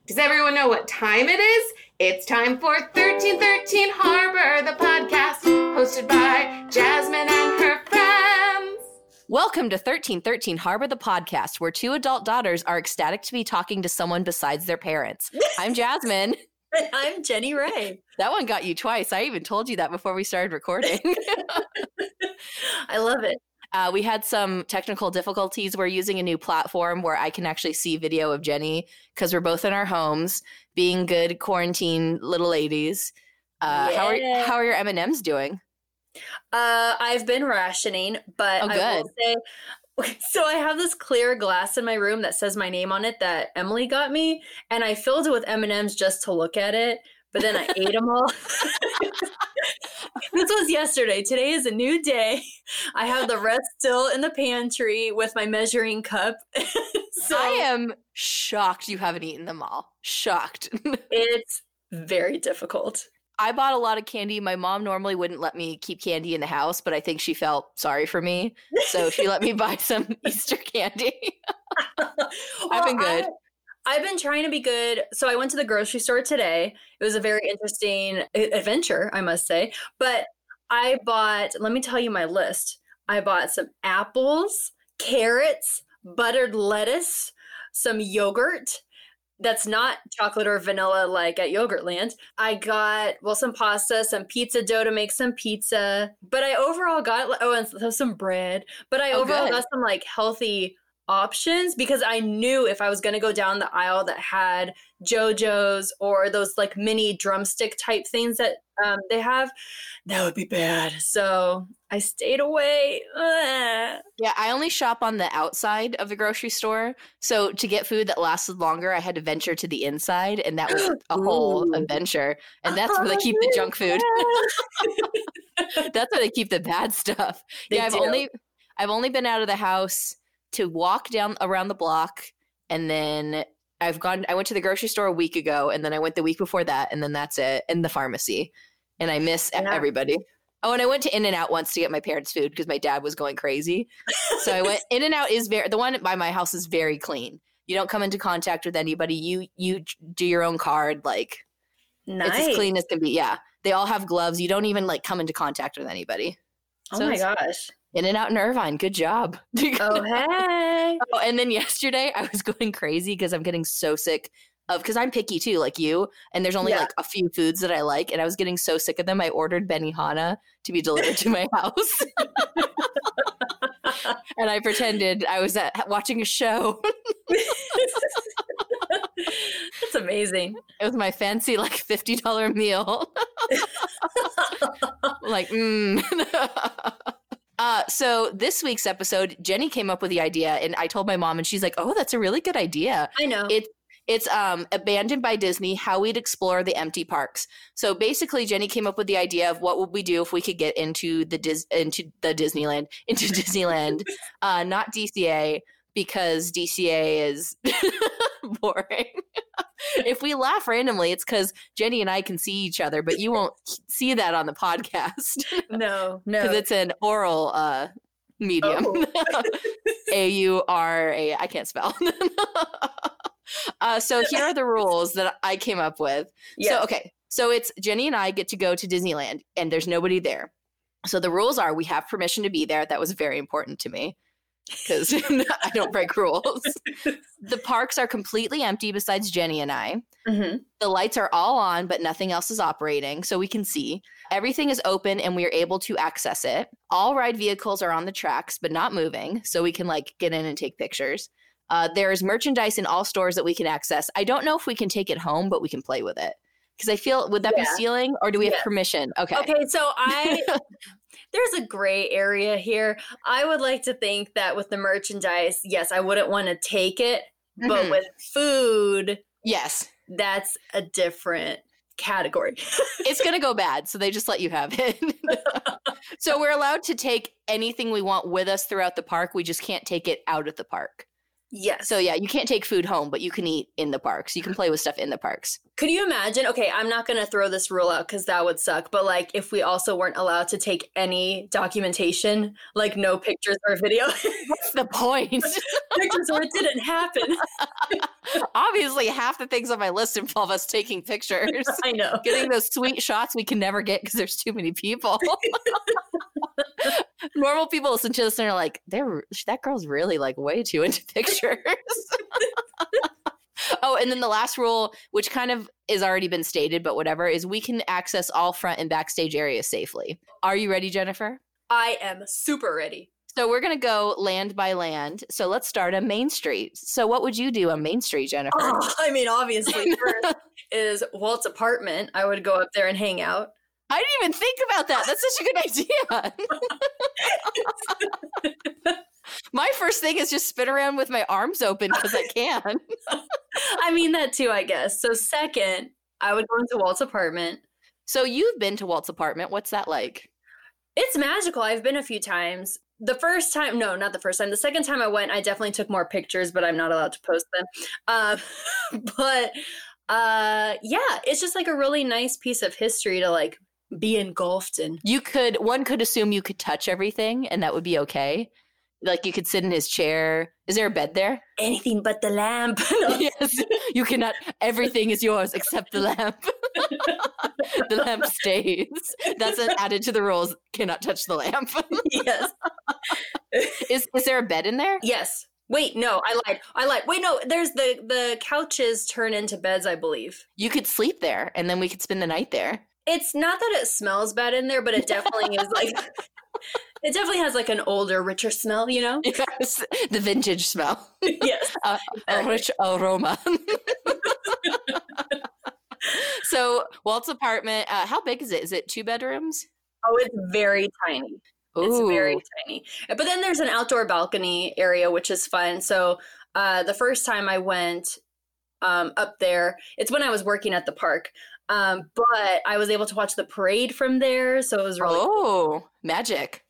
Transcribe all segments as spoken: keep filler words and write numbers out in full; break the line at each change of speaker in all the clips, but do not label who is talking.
Does everyone know what time it is? It's time for thirteen thirteen Harbor, the podcast, hosted by Jasmine and her friends.
Welcome to thirteen thirteen Harbor, the podcast, where two adult daughters are ecstatic to be talking to someone besides their parents. I'm Jasmine.
I'm Jenny Ray.
That one got you twice. I even told you that before we started recording.
I love it.
Uh, we had some technical difficulties. We're using a new platform where I can actually see video of Jenny because we're both in our homes, being good quarantine little ladies. Uh,
yeah.
How are how are your M and M's doing?
Uh, I've been rationing, but
oh, good.
I will say, so I have this clear glass in my room that says my name on it that Emily got me, and I filled it with M and M's just to look at it, but then I ate them all. This was yesterday. Today is a new day. I have the rest still in the pantry with my measuring cup. So
I am shocked you haven't eaten them all. Shocked.
It's very difficult.
I bought a lot of candy. My mom normally wouldn't let me keep candy in the house, but I think she felt sorry for me. So she let me buy some Easter candy. I've been good.
I- I've been trying to be good. So I went to the grocery store today. It was a very interesting adventure, I must say. But I bought, let me tell you my list. I bought some apples, carrots, buttered lettuce, some yogurt. That's not chocolate or vanilla like at Yogurtland. I got, well, some pasta, some pizza dough to make some pizza. But I overall got, oh, and some bread. But I
oh,
overall
good.
got some like healthy options because I knew if I was going to go down the aisle that had JoJo's or those like mini drumstick type things that um, they have, that would be bad. So I stayed away. Ugh.
Yeah, I only shop on the outside of the grocery store. So to get food that lasted longer, I had to venture to the inside, and that was a whole
Ooh.
adventure. And that's where they keep the junk food. That's where they keep the bad stuff.
They
yeah, I've
do.
only I've only been out of the house to walk down around the block, and then I've gone I went to the grocery store a week ago, and then I went the week before that, and then that's it, and the pharmacy. And I miss
Yeah.
everybody. Oh, and I went to In-N-Out once to get my parents' food because my dad was going crazy. So I went In-N-Out is very the one by my house is very clean. You don't come into contact with anybody. You you do your own card, like
Nice.
it's as clean as can be. Yeah. They all have gloves. You don't even like come into contact with anybody.
Oh
So
my
it's
gosh.
In-N-Out in Irvine. Good job.
Oh, hey.
Oh, and then yesterday I was going crazy because I'm getting so sick of, because I'm picky too, like you, and there's only
Yeah.
like a few foods that I like, and I was getting so sick of them. I ordered Benihana to be delivered to my house. And I pretended I was at, watching a show.
That's amazing.
It was my fancy like fifty dollars meal. Like, mm. Uh, so this week's episode, Jenny came up with the idea, and I told my mom, and she's like, "Oh, that's a really good idea."
I know.
It's it's um Abandoned by Disney: How We'd Explore the Empty Parks. So basically, Jenny came up with the idea of what would we do if we could get into the Dis- into the Disneyland into Disneyland, uh, not D C A, because D C A is boring. If we laugh randomly, it's because Jenny and I can see each other, but you won't see that on the podcast.
No, no.
Because it's an oral uh, medium.
Oh.
A U R A. I can't spell. uh, so here are the rules that I came up with.
Yeah.
So, okay. So it's Jenny and I get to go to Disneyland, and there's nobody there. So the rules are we have permission to be there. That was very important to me because I don't break rules. The parks are completely empty besides Jenny and I.
Mm-hmm.
The lights are all on, but nothing else is operating, so we can see. Everything is open, and we are able to access it. All ride vehicles are on the tracks, but not moving, so we can like get in and take pictures. Uh, there is merchandise in all stores that we can access. I don't know if we can take it home, but we can play with it. Because I feel, would that
Yeah.
be stealing, or do we have
Yeah.
permission? Okay.
Okay, so I there's a gray area here. I would like to think that with the merchandise, yes, I wouldn't want to take it, but
Mhm.
with food,
Yes.
that's a different category.
It's going to go bad, so they just let you have it. So we're allowed to take anything we want with us throughout the park. We just can't take it out of the park.
Yes.
So yeah, you can't take food home, but you can eat in the parks. You can play with stuff in the parks.
Could you imagine? Okay, I'm not going to throw this rule out because that would suck. But like, if we also weren't allowed to take any documentation, like no pictures or video,
What's the point?
pictures or it didn't happen.
Obviously, half the things on my list involve us taking pictures.
I know.
Getting those sweet shots we can never get because there's too many people. Normal people listen to this and are like, "They're that girl's really like way too into pictures." Oh, and then the last rule, which kind of is already been stated, but whatever, is we can access all front and backstage areas safely. Are you ready, Jennifer?
I am super ready.
So we're going to go land by land. So let's start on Main Street. So what would you do on Main Street, Jennifer?
Oh, I mean, obviously, first is Walt's apartment. I would go up there and hang out.
I didn't even think about that. That's such a good idea. My first thing is just spin around with my arms open because I can.
I mean, that too, I guess. So second, I would go into Walt's apartment.
So you've been to Walt's apartment. What's that like?
It's magical. I've been a few times. The first time, no, not the first time. The second time I went, I definitely took more pictures, but I'm not allowed to post them. Uh, but uh, yeah, it's just like a really nice piece of history to like be engulfed in.
You could, one could assume you could touch everything and that would be okay. Like you could sit in his chair. Is there a bed there?
Anything but the lamp.
Yes. You cannot, everything is yours except the lamp. The lamp stays. That's an added to the rules. Cannot touch the lamp.
Yes.
Is is there a bed in there?
Yes. Wait, no, I lied. I lied. Wait, no, there's the, the couches turn into beds, I believe.
You could sleep there and then we could spend the night there.
It's not that it smells bad in there, but it definitely is like, it definitely has like an older, richer smell, you know?
Yes. The vintage smell.
Yes.
Uh, a rich aroma. So Walt's apartment, uh, how big is it? Is it two bedrooms?
Oh, it's very tiny. It's
Ooh.
very tiny. But then there's an outdoor balcony area, which is fun. So uh, the first time I went um, up there, it's when I was working at the park. Um, but I was able to watch the parade from there. So it was really
Oh,
cool.
Magic.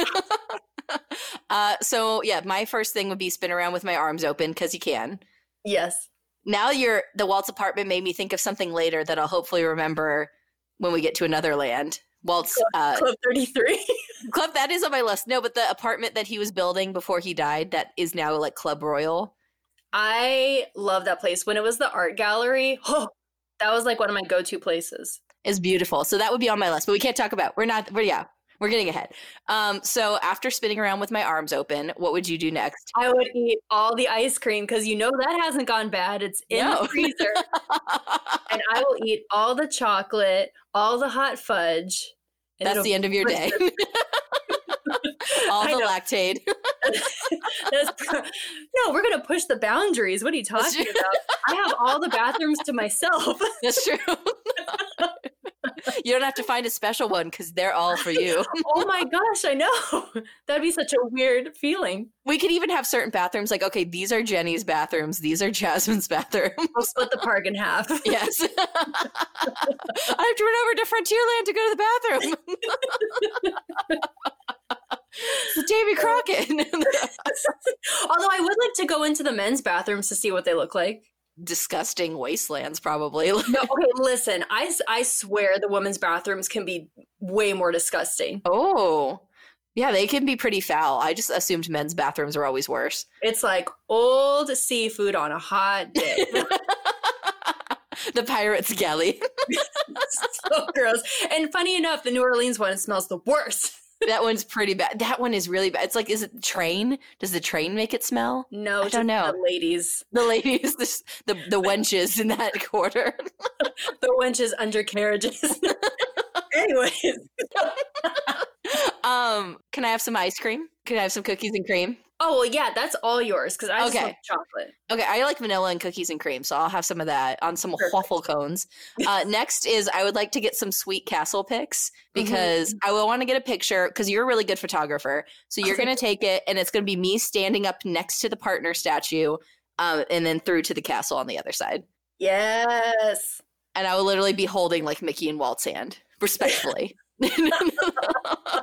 uh, so yeah, my first thing would be spin around with my arms open because you can.
Yes.
Now you're the Walt's apartment made me think of something later that I'll hopefully remember when we get to another land. Walt's uh,
Club thirty-three.
Club, that is on my list. No, but the apartment that he was building before he died, that is now like Club Royal.
I love that place. When it was the art gallery, oh, that was like one of my go-to places.
Is beautiful. So that would be on my list, but we can't talk about. We're not. We're yeah. We're getting ahead. Um, so after spinning around with my arms open, what would you do next?
I would eat all the ice cream because you know that hasn't gone bad. It's in
No.
the freezer. And I will eat all the chocolate, all the hot fudge. and
That's
it'll
the end of your
be
day.
delicious.
All
I
the
know.
lactate.
That's- no, we're going to push the boundaries. What are you
That's
talking
true.
about? I have all the bathrooms to myself.
That's true. You don't have to find a special one because they're all for you.
Oh my gosh, I know. That'd be such a weird feeling.
We could even have certain bathrooms like, okay, these are Jenny's bathrooms. These are Jasmine's bathrooms.
We'll split the park in half.
Yes. I have to run over to Frontierland to go to the bathroom. It's Davy Crockett.
Although I would like to go into the men's bathrooms to see what they look like.
Disgusting wastelands, probably.
No, okay, listen. I, s- I swear the women's bathrooms can be way more disgusting.
Oh, yeah, they can be pretty foul. I just assumed men's bathrooms are always worse.
It's like old seafood on a hot day.
The pirate's galley.
So gross. And funny enough, the New Orleans one smells the worst.
That one's pretty bad. That one is really bad. It's like, is it the train? Does the train make it smell?
No,
I
just
don't know.
the ladies.
The ladies, the, the, the wenches in that quarter.
The wenches undercarriages. Anyways.
Um, can I have some ice cream? Can I have some cookies and cream?
Oh, well, yeah, that's all yours because I just
Okay.
love chocolate.
Okay, I like vanilla and cookies and cream, so I'll have some of that on some
Perfect.
waffle cones. Uh, next is I would like to get some Sweet Castle pics because I will want to get a picture because you're a really good photographer. So you're
Okay.
going to take it, and it's going to be me standing up next to the partner statue, um, and then through to the castle on the other side.
Yes.
And I will literally be holding like Mickey and Walt's hand, respectfully.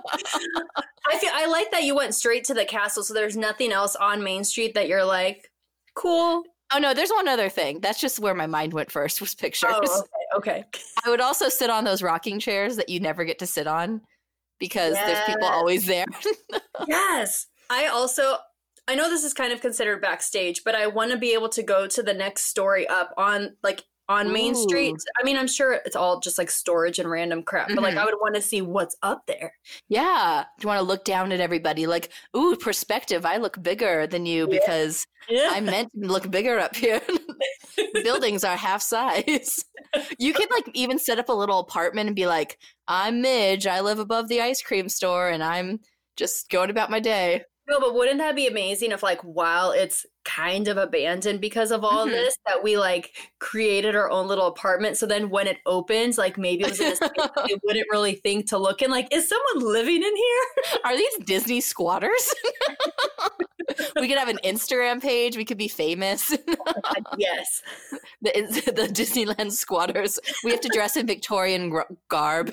I feel I like that you went straight to the castle, so there's nothing else on Main Street that you're like, Cool.
Oh no, there's one other thing. That's just where my mind went first was pictures.
Oh, okay, okay.
I would also sit on those rocking chairs that you never get to sit on because
yes.
there's people always there.
Yes. I also, I know this is kind of considered backstage, but I want to be able to go to the next story up on like on Main
Ooh.
Street. I mean, I'm sure it's all just like storage and random crap, but mm-hmm. like I would want to see what's up there.
Yeah. Do you want to look down at everybody like, ooh, perspective. I look bigger than you yeah. because yeah. I'm meant to look bigger up here. Buildings are half size. You could like even set up a little apartment and be like, I'm Midge. I live above the ice cream store and I'm just going about my day.
No, but wouldn't that be amazing if like while it's kind of abandoned because of all mm-hmm. this, that we like created our own little apartment. So then when it opens, like maybe it was in a space that they wouldn't really think to look in. Like, is someone living in here?
Are these Disney squatters? We could have an Instagram page. We could be famous.
Oh God, yes.
The, the Disneyland squatters. We have to dress in Victorian garb.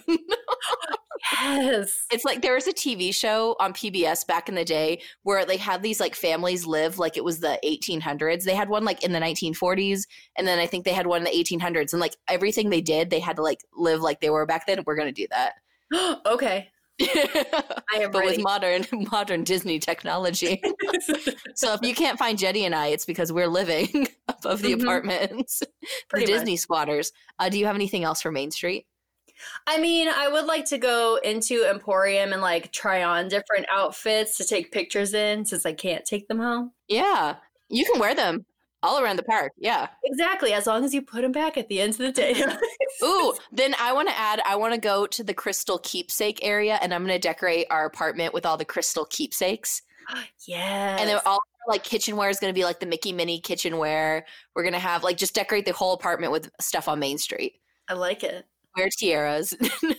Yes.
It's like there was a T V show on P B S back in the day where they had these like families live like it was the eighteen hundreds. They had one like in the nineteen forties and then I think they had one in the eighteen hundreds and like everything they did, they had to like live like they were back then. We're going to do that.
Okay. I am
but
ready.
With modern modern Disney technology. So if you can't find Jenny and I, it's because we're living above the mm-hmm. apartments.
Pretty
the
much.
Disney squatters. Uh, do you have anything else for Main Street?
I mean, I would like to go into Emporium and like try on different outfits to take pictures in since I can't take them home.
Yeah, you can wear them all around the park. Yeah,
exactly. As long as you put them back at the end of the day.
Ooh, then I want to add, I want to go to the Crystal Keepsake area and I'm going to decorate our apartment with all the Crystal Keepsakes.
Yeah.
And they're all like kitchenware is going to be like the Mickey Minnie kitchenware. We're going to have like just decorate the whole apartment with stuff on Main Street.
I like it.
Wear tiaras.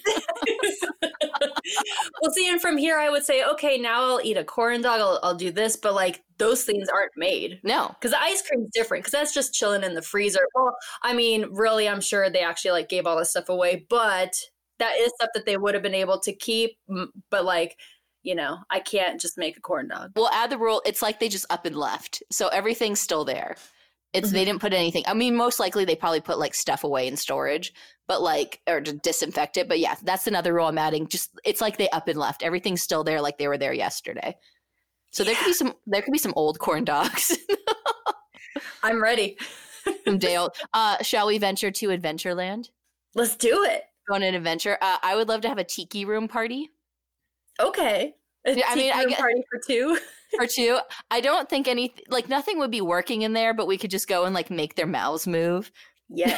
Well, see, and from here I would say, okay, now I'll eat a corn dog, I'll, I'll do this, but like those things aren't made.
No.
Because the ice cream's different, because that's just chilling in the freezer. Well, I mean, really, I'm sure they actually like gave all this stuff away, but that is stuff that they would have been able to keep, but like, you know, I can't just make a corn dog.
We'll add the rule, it's like they just up and left. So everything's still there. It's mm-hmm. They didn't put anything. I mean, most likely they probably put like stuff away in storage, but like or to disinfect it. But yeah, that's another rule I'm adding. Just it's like they up and left. Everything's still there, like they were there yesterday. So yeah. there could be some. There could be some old corn dogs.
I'm ready.
Some day old. Uh, shall we venture to Adventureland?
Let's do it.
Go on an adventure. Uh, I would love to have a tiki room party.
Okay. A
I
tiki
mean,
room
I guess,
party for two.
For two. I don't think any like nothing would be working in there, but we could just go and like make their mouths move.
Yes.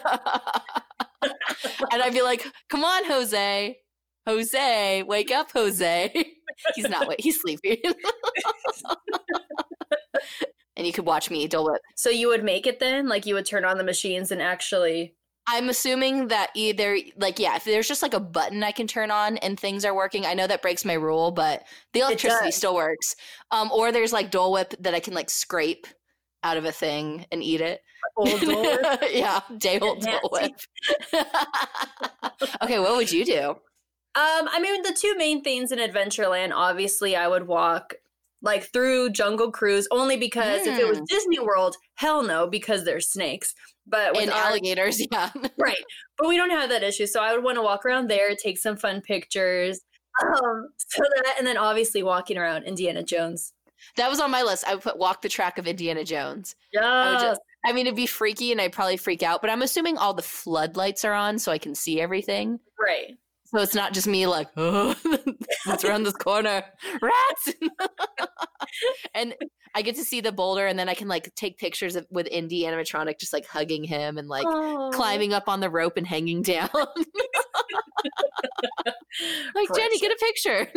And I'd be like, "Come on, Jose, Jose, wake up, Jose." He's not. He's sleepy. And you could watch me Dole Whip.
So you would make it then? Like you would turn on the machines and actually.
I'm assuming that either, like, yeah, if there's just like a button I can turn on and things are working, I know that breaks my rule, but the electricity still works. Um, or there's like Dole Whip that I can like scrape out of a thing and eat it.
Old Dole Whip?
Yeah, day old Dole Whip. Okay, what would you do?
Um, I mean, the two main things in Adventureland, obviously, I would walk like through Jungle Cruise only because mm. if it was Disney World, hell no, because there's snakes. But with
and
our,
alligators, yeah.
Right. But we don't have that issue. So I would want to walk around there, take some fun pictures. Um, so that, and then obviously walking around Indiana Jones.
That was on my list. I would put walk the track of Indiana Jones.
Yes.
I, would just, I mean, it'd be freaky and I'd probably freak out, but I'm assuming all the floodlights are on so I can see everything.
Right.
So it's not just me like, oh, what's around this corner? Rats! And I get to see the boulder and then I can like take pictures of, with Indy animatronic just like hugging him and like oh. climbing up on the rope and hanging down. Like, Precious. Jenny, get a picture.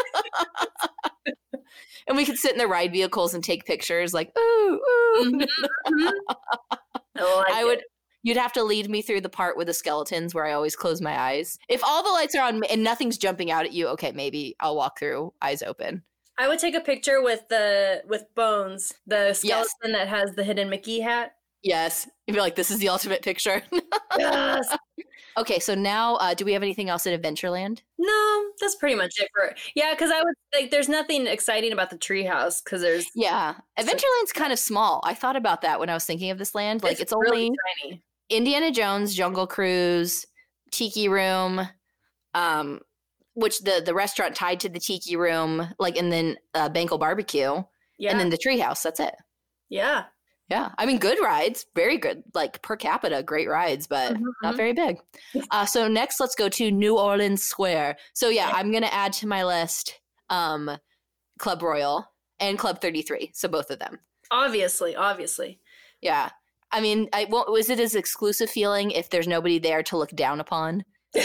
And we could sit in the ride vehicles and take pictures like, ooh, ooh.
Mm-hmm. I, like
I would.
It.
You'd have to lead me through the part with the skeletons where I always close my eyes. If all the lights are on and nothing's jumping out at you, okay, maybe I'll walk through eyes open.
I would take a picture with the with Bones, the skeleton
yes.
that has the hidden Mickey hat.
Yes. You'd be like, this is the ultimate picture.
Yes.
Okay, so now, uh, do we have anything else at Adventureland?
No, that's pretty much it for yeah. Because I would like, there's nothing exciting about the treehouse because there's
Yeah, Adventureland's kind of small. I thought about that when I was thinking of this land. Like, it's,
it's
only
really tiny.
Indiana Jones, Jungle Cruise, Tiki Room, um, which the the restaurant tied to the Tiki Room, like, and then uh, Bankel Barbecue,
Yeah,
and then the Treehouse. That's it.
yeah.
Yeah, I mean, good rides, very good, like per capita, great rides, but
Mhm,
not
mhm.
very big. Uh, so next, let's go to New Orleans Square. So yeah, I'm gonna add to my list um, Club Royal and Club thirty-three. So both of them.
Obviously, obviously.
Yeah, I mean, I won't. Was it as exclusive feeling if there's nobody there to look down upon?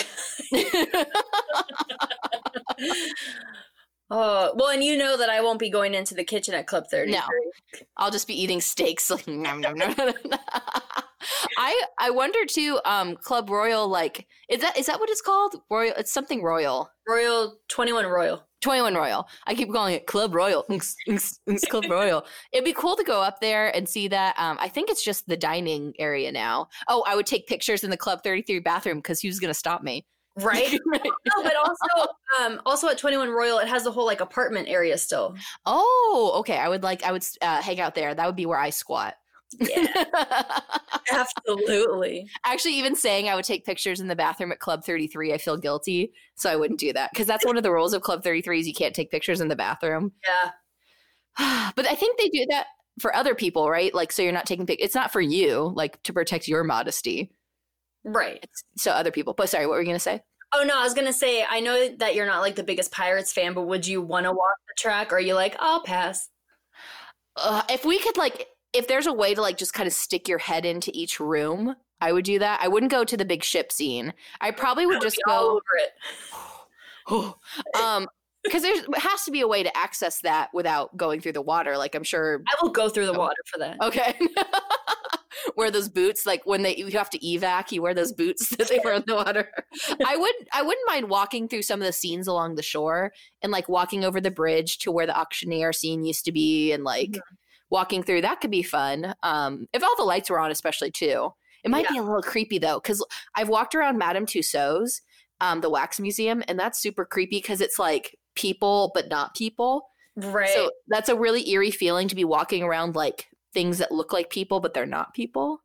Oh, well, and you know that I won't be going into the kitchen at Club thirty-three.
No. I'll just be eating steaks. Like, nom, nom, nom. I I wonder too. Um, Club Royal, like, is that is that what it's called? Royal. It's something Royal.
Royal twenty-one Royal.
twenty-one Royal. I keep calling it Club Royal. Unks, unks, unks, Club Royal. It'd be cool to go up there and see that. Um, I think it's just the dining area now. Oh, I would take pictures in the Club thirty-three bathroom because who's gonna stop me?
Right? No, but also, um, also at twenty-one Royal, it has the whole like apartment area still.
Oh, okay. I would like. I would uh, hang out there. That would be where I squat.
Yeah, absolutely.
Actually, even saying I would take pictures in the bathroom at Club thirty-three, I feel guilty, so I wouldn't do that because that's one of the rules of Club thirty-three is you can't take pictures in the bathroom.
Yeah.
But I think they do that for other people, right? Like, so you're not taking pictures. It's not for you, like to protect your modesty.
Right.
It's so other people. But sorry, what were you gonna say?
Oh no, I was gonna say I know that you're not like the biggest Pirates fan, but would you want to walk the track, or are you like, I'll pass?
Uh, if we could, like, if there's a way to like just kind of stick your head into each room, I would do that. I wouldn't go to the big ship scene. I probably would
I'll
just
be
go
all over it.
um, because there has to be a way to access that without going through the water. Like, I'm sure.
I will go through the water for that.
Okay. Wear those boots, like when they you have to evac, you wear those boots that they wear in the water. I would I wouldn't mind walking through some of the scenes along the shore and like walking over the bridge to where the auctioneer scene used to be and like
Mhm.
walking through. That could be fun. Um, if all the lights were on, especially too. It might
Yeah.
be a little creepy though, because I've walked around Madame Tussauds, um, the wax museum, and that's super creepy because it's like people but not people.
Right.
So that's a really eerie feeling to be walking around like things that look like people but they're not people.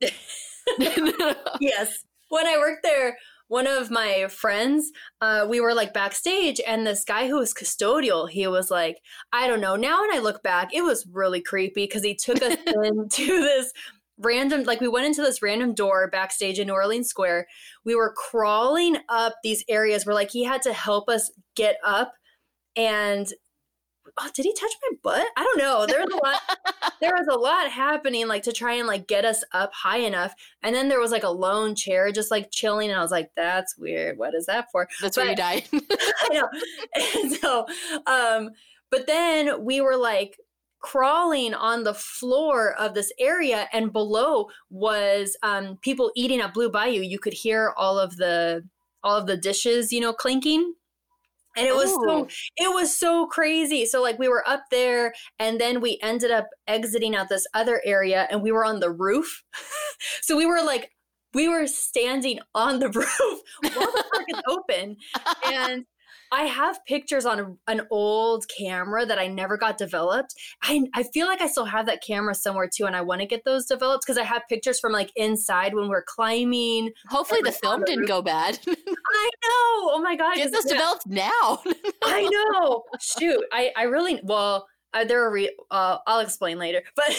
Yes. When I worked there, one of my friends, uh, we were like backstage, and this guy who was custodial, he was like, I don't know. Now when I look back, it was really creepy because he took us into this random, like we went into this random door backstage in New Orleans Square. We were crawling up these areas where like he had to help us get up, and oh, did he touch my butt? I don't know. There was a lot. There was a lot happening, like to try and like get us up high enough. And then there was like a lone chair just like chilling, and I was like, "That's weird. What is that for?"
That's
But-
where you died.
I know. And so, um, but then we were like crawling on the floor of this area, and below was um, people eating at Blue Bayou. You could hear all of the all of the dishes, you know, clinking. And it was so
Ooh.
it was so crazy. So like we were up there, and then we ended up exiting out this other area, and we were on the roof. So we were like we were standing on the roof while the park is open. And I have pictures on a, an old camera that I never got developed. I I feel like I still have that camera somewhere too, and I want to get those developed because I have pictures from like inside when we're climbing.
Hopefully the
Like,
film
on the
didn't
roof.
go bad.
I know. Oh my god.
Get
'cause
this
yeah.
developed now.
I know. Shoot, I, I really well. Uh, there are re- uh, I'll explain later. But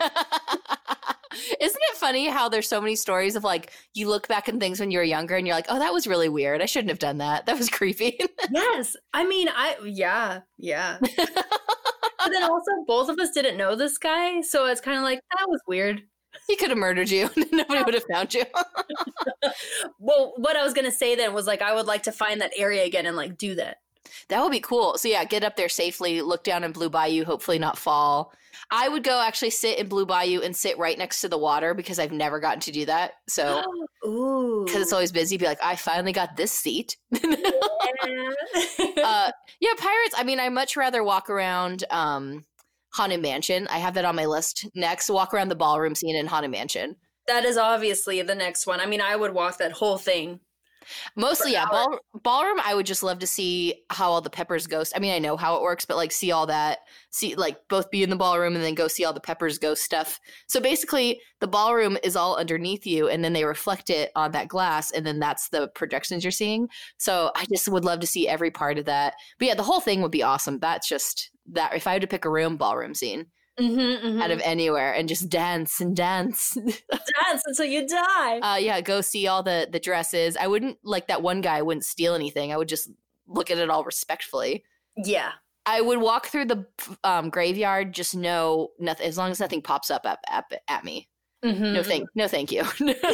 Isn't it funny how there's so many stories of like you look back on things when you were younger and you're like, oh, that was really weird. I shouldn't have done that. That was creepy.
yes, I mean, I yeah, yeah. But then also, both of us didn't know this guy, so it's kind of like that was weird.
He could have murdered you. Nobody would have found you.
Well, what I was gonna say then was like I would like to find that area again and like do that.
That would be cool. So yeah, get up there safely, look down in Blue Bayou, hopefully not fall. I would go actually sit in Blue Bayou and sit right next to the water because I've never gotten to do that. So
Ooh,
because it's always busy, be like, I finally got this seat.
yeah.
uh, yeah, Pirates. I mean, I much rather walk around um, Haunted Mansion. I have that on my list next. Walk around the ballroom scene in Haunted Mansion.
That is obviously the next one. I mean, I would walk that whole thing.
Mostly, yeah. Ball, ballroom, I would just love to see how all the Peppers ghost. I mean, I know how it works, but like see all that, see like both be in the ballroom and then go see all the Peppers ghost stuff. So basically, the ballroom is all underneath you, and then they reflect it on that glass, and then that's the projections you're seeing. So I just would love to see every part of that. But yeah, the whole thing would be awesome. That's just that. If I had to pick a room, ballroom scene. Mm-hmm, mm-hmm. Out of anywhere and just dance and dance
dance until you die.
Uh yeah, go see all the the dresses. I wouldn't, like that one guy, I wouldn't steal anything. I would just look at it all respectfully.
Yeah,
I would walk through the um graveyard, just know nothing, as long as nothing pops up at, at, at me. Mm-hmm. No thank no thank you.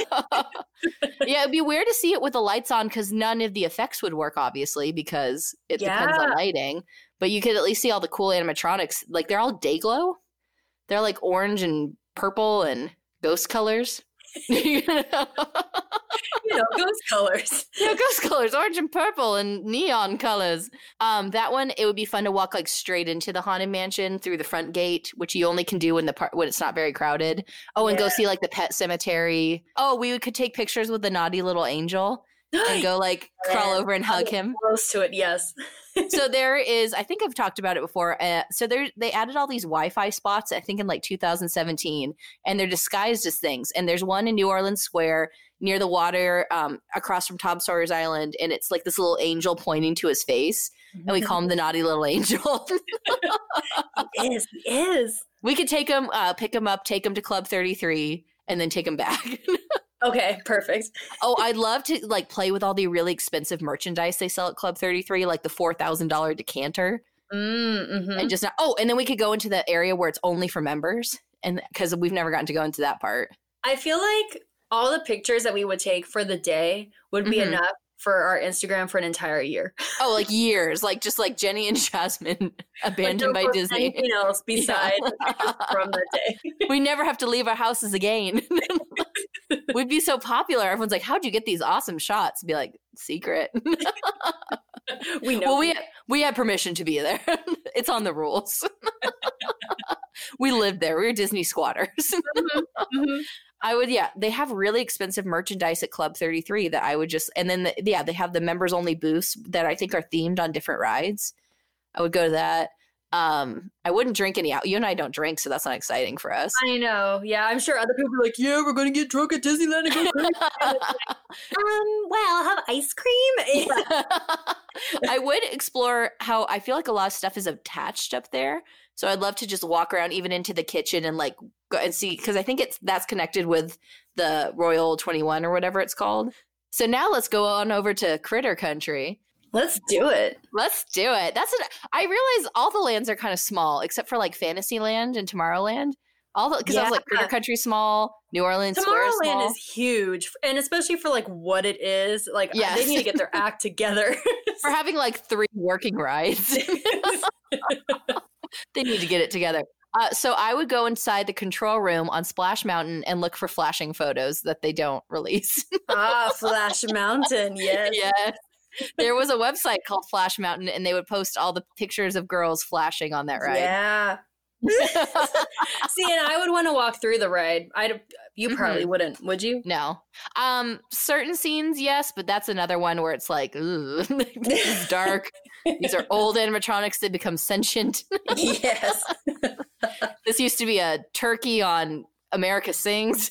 Yeah, it'd be weird to see it with the lights on because none of the effects would work, obviously, because it yeah. depends on lighting. But you could at least see all the cool animatronics. Like, they're all day glow. They're like orange and purple and ghost colors.
You know, ghost colors.
Yeah, ghost colors, orange and purple and neon colors. Um, that one, it would be fun to walk like straight into the Haunted Mansion through the front gate, which you only can do when the part when it's not very crowded. Oh, and yeah. go see like the pet cemetery. Oh, we could take pictures with the naughty little angel and go like crawl over and hug him.
Close to it, yes.
So there is, I think I've talked about it before. Uh, so there, they added all these Wi-Fi spots, I think in like two thousand seventeen, and they're disguised as things. And there's one in New Orleans Square near the water, um, across from Tom Sawyer's Island, and it's like this little angel pointing to his face, and we call him the naughty little angel.
He is, he is.
We could take him, uh, pick him up, take him to Club thirty-three, and then take him back.
Okay, perfect.
Oh, I'd love to like play with all the really expensive merchandise they sell at Club thirty-three, like the four thousand dollars decanter. Mm-hmm. And just not, oh, and then we could go into the area where it's only for members, and because we've never gotten to go into that part.
I feel like all the pictures that we would take for the day would be mm-hmm. enough for our Instagram for an entire year.
Oh, like years, like just like Jenny and Jasmine abandoned by Disney.
Anything else besides yeah. from the day.
We never have to leave our houses again. We'd be so popular. Everyone's like, "How'd you get these awesome shots?" Be like, secret.
We know.
Well, we we had permission to be there. It's on the rules. We lived there. We were Disney squatters. Mm-hmm. Mm-hmm. I would, yeah. They have really expensive merchandise at Club thirty-three that I would just, and then the, yeah, they have the members only booths that I think are themed on different rides. I would go to that. Um, I wouldn't drink any out. You and I don't drink, so that's not exciting for us.
I know. Yeah, I'm sure other people are like, yeah, we're going to get drunk at Disneyland and go crazy. um, well, have ice cream. Yeah.
I would explore how I feel like a lot of stuff is attached up there. So I'd love to just walk around even into the kitchen and like go and see, because I think it's that's connected with the Royal twenty-one or whatever it's called. So now let's go on over to Critter Country.
Let's do it.
Let's do it. That's it. I realize all the lands are kind of small, except for like Fantasyland and Tomorrowland. All the because yeah. I was like Critter Country small, New Orleans Square small.
Tomorrowland is huge, and especially for like what it is. Like yes. They need to get their act together
for having like three working rides. They need to get it together. Uh, so I would go inside the control room on Splash Mountain and look for flashing photos that they don't release.
Ah, Flash Mountain, yes.
Yes. There was a website called Flash Mountain, and they would post all the pictures of girls flashing on that ride.
Yeah. See, and I would want to walk through the ride. I you probably mm-hmm. wouldn't, would you?
No. Um, certain scenes, yes, but that's another one where it's like, ooh, this is dark. These are old animatronics that become sentient.
Yes.
This used to be a turkey on America Sings.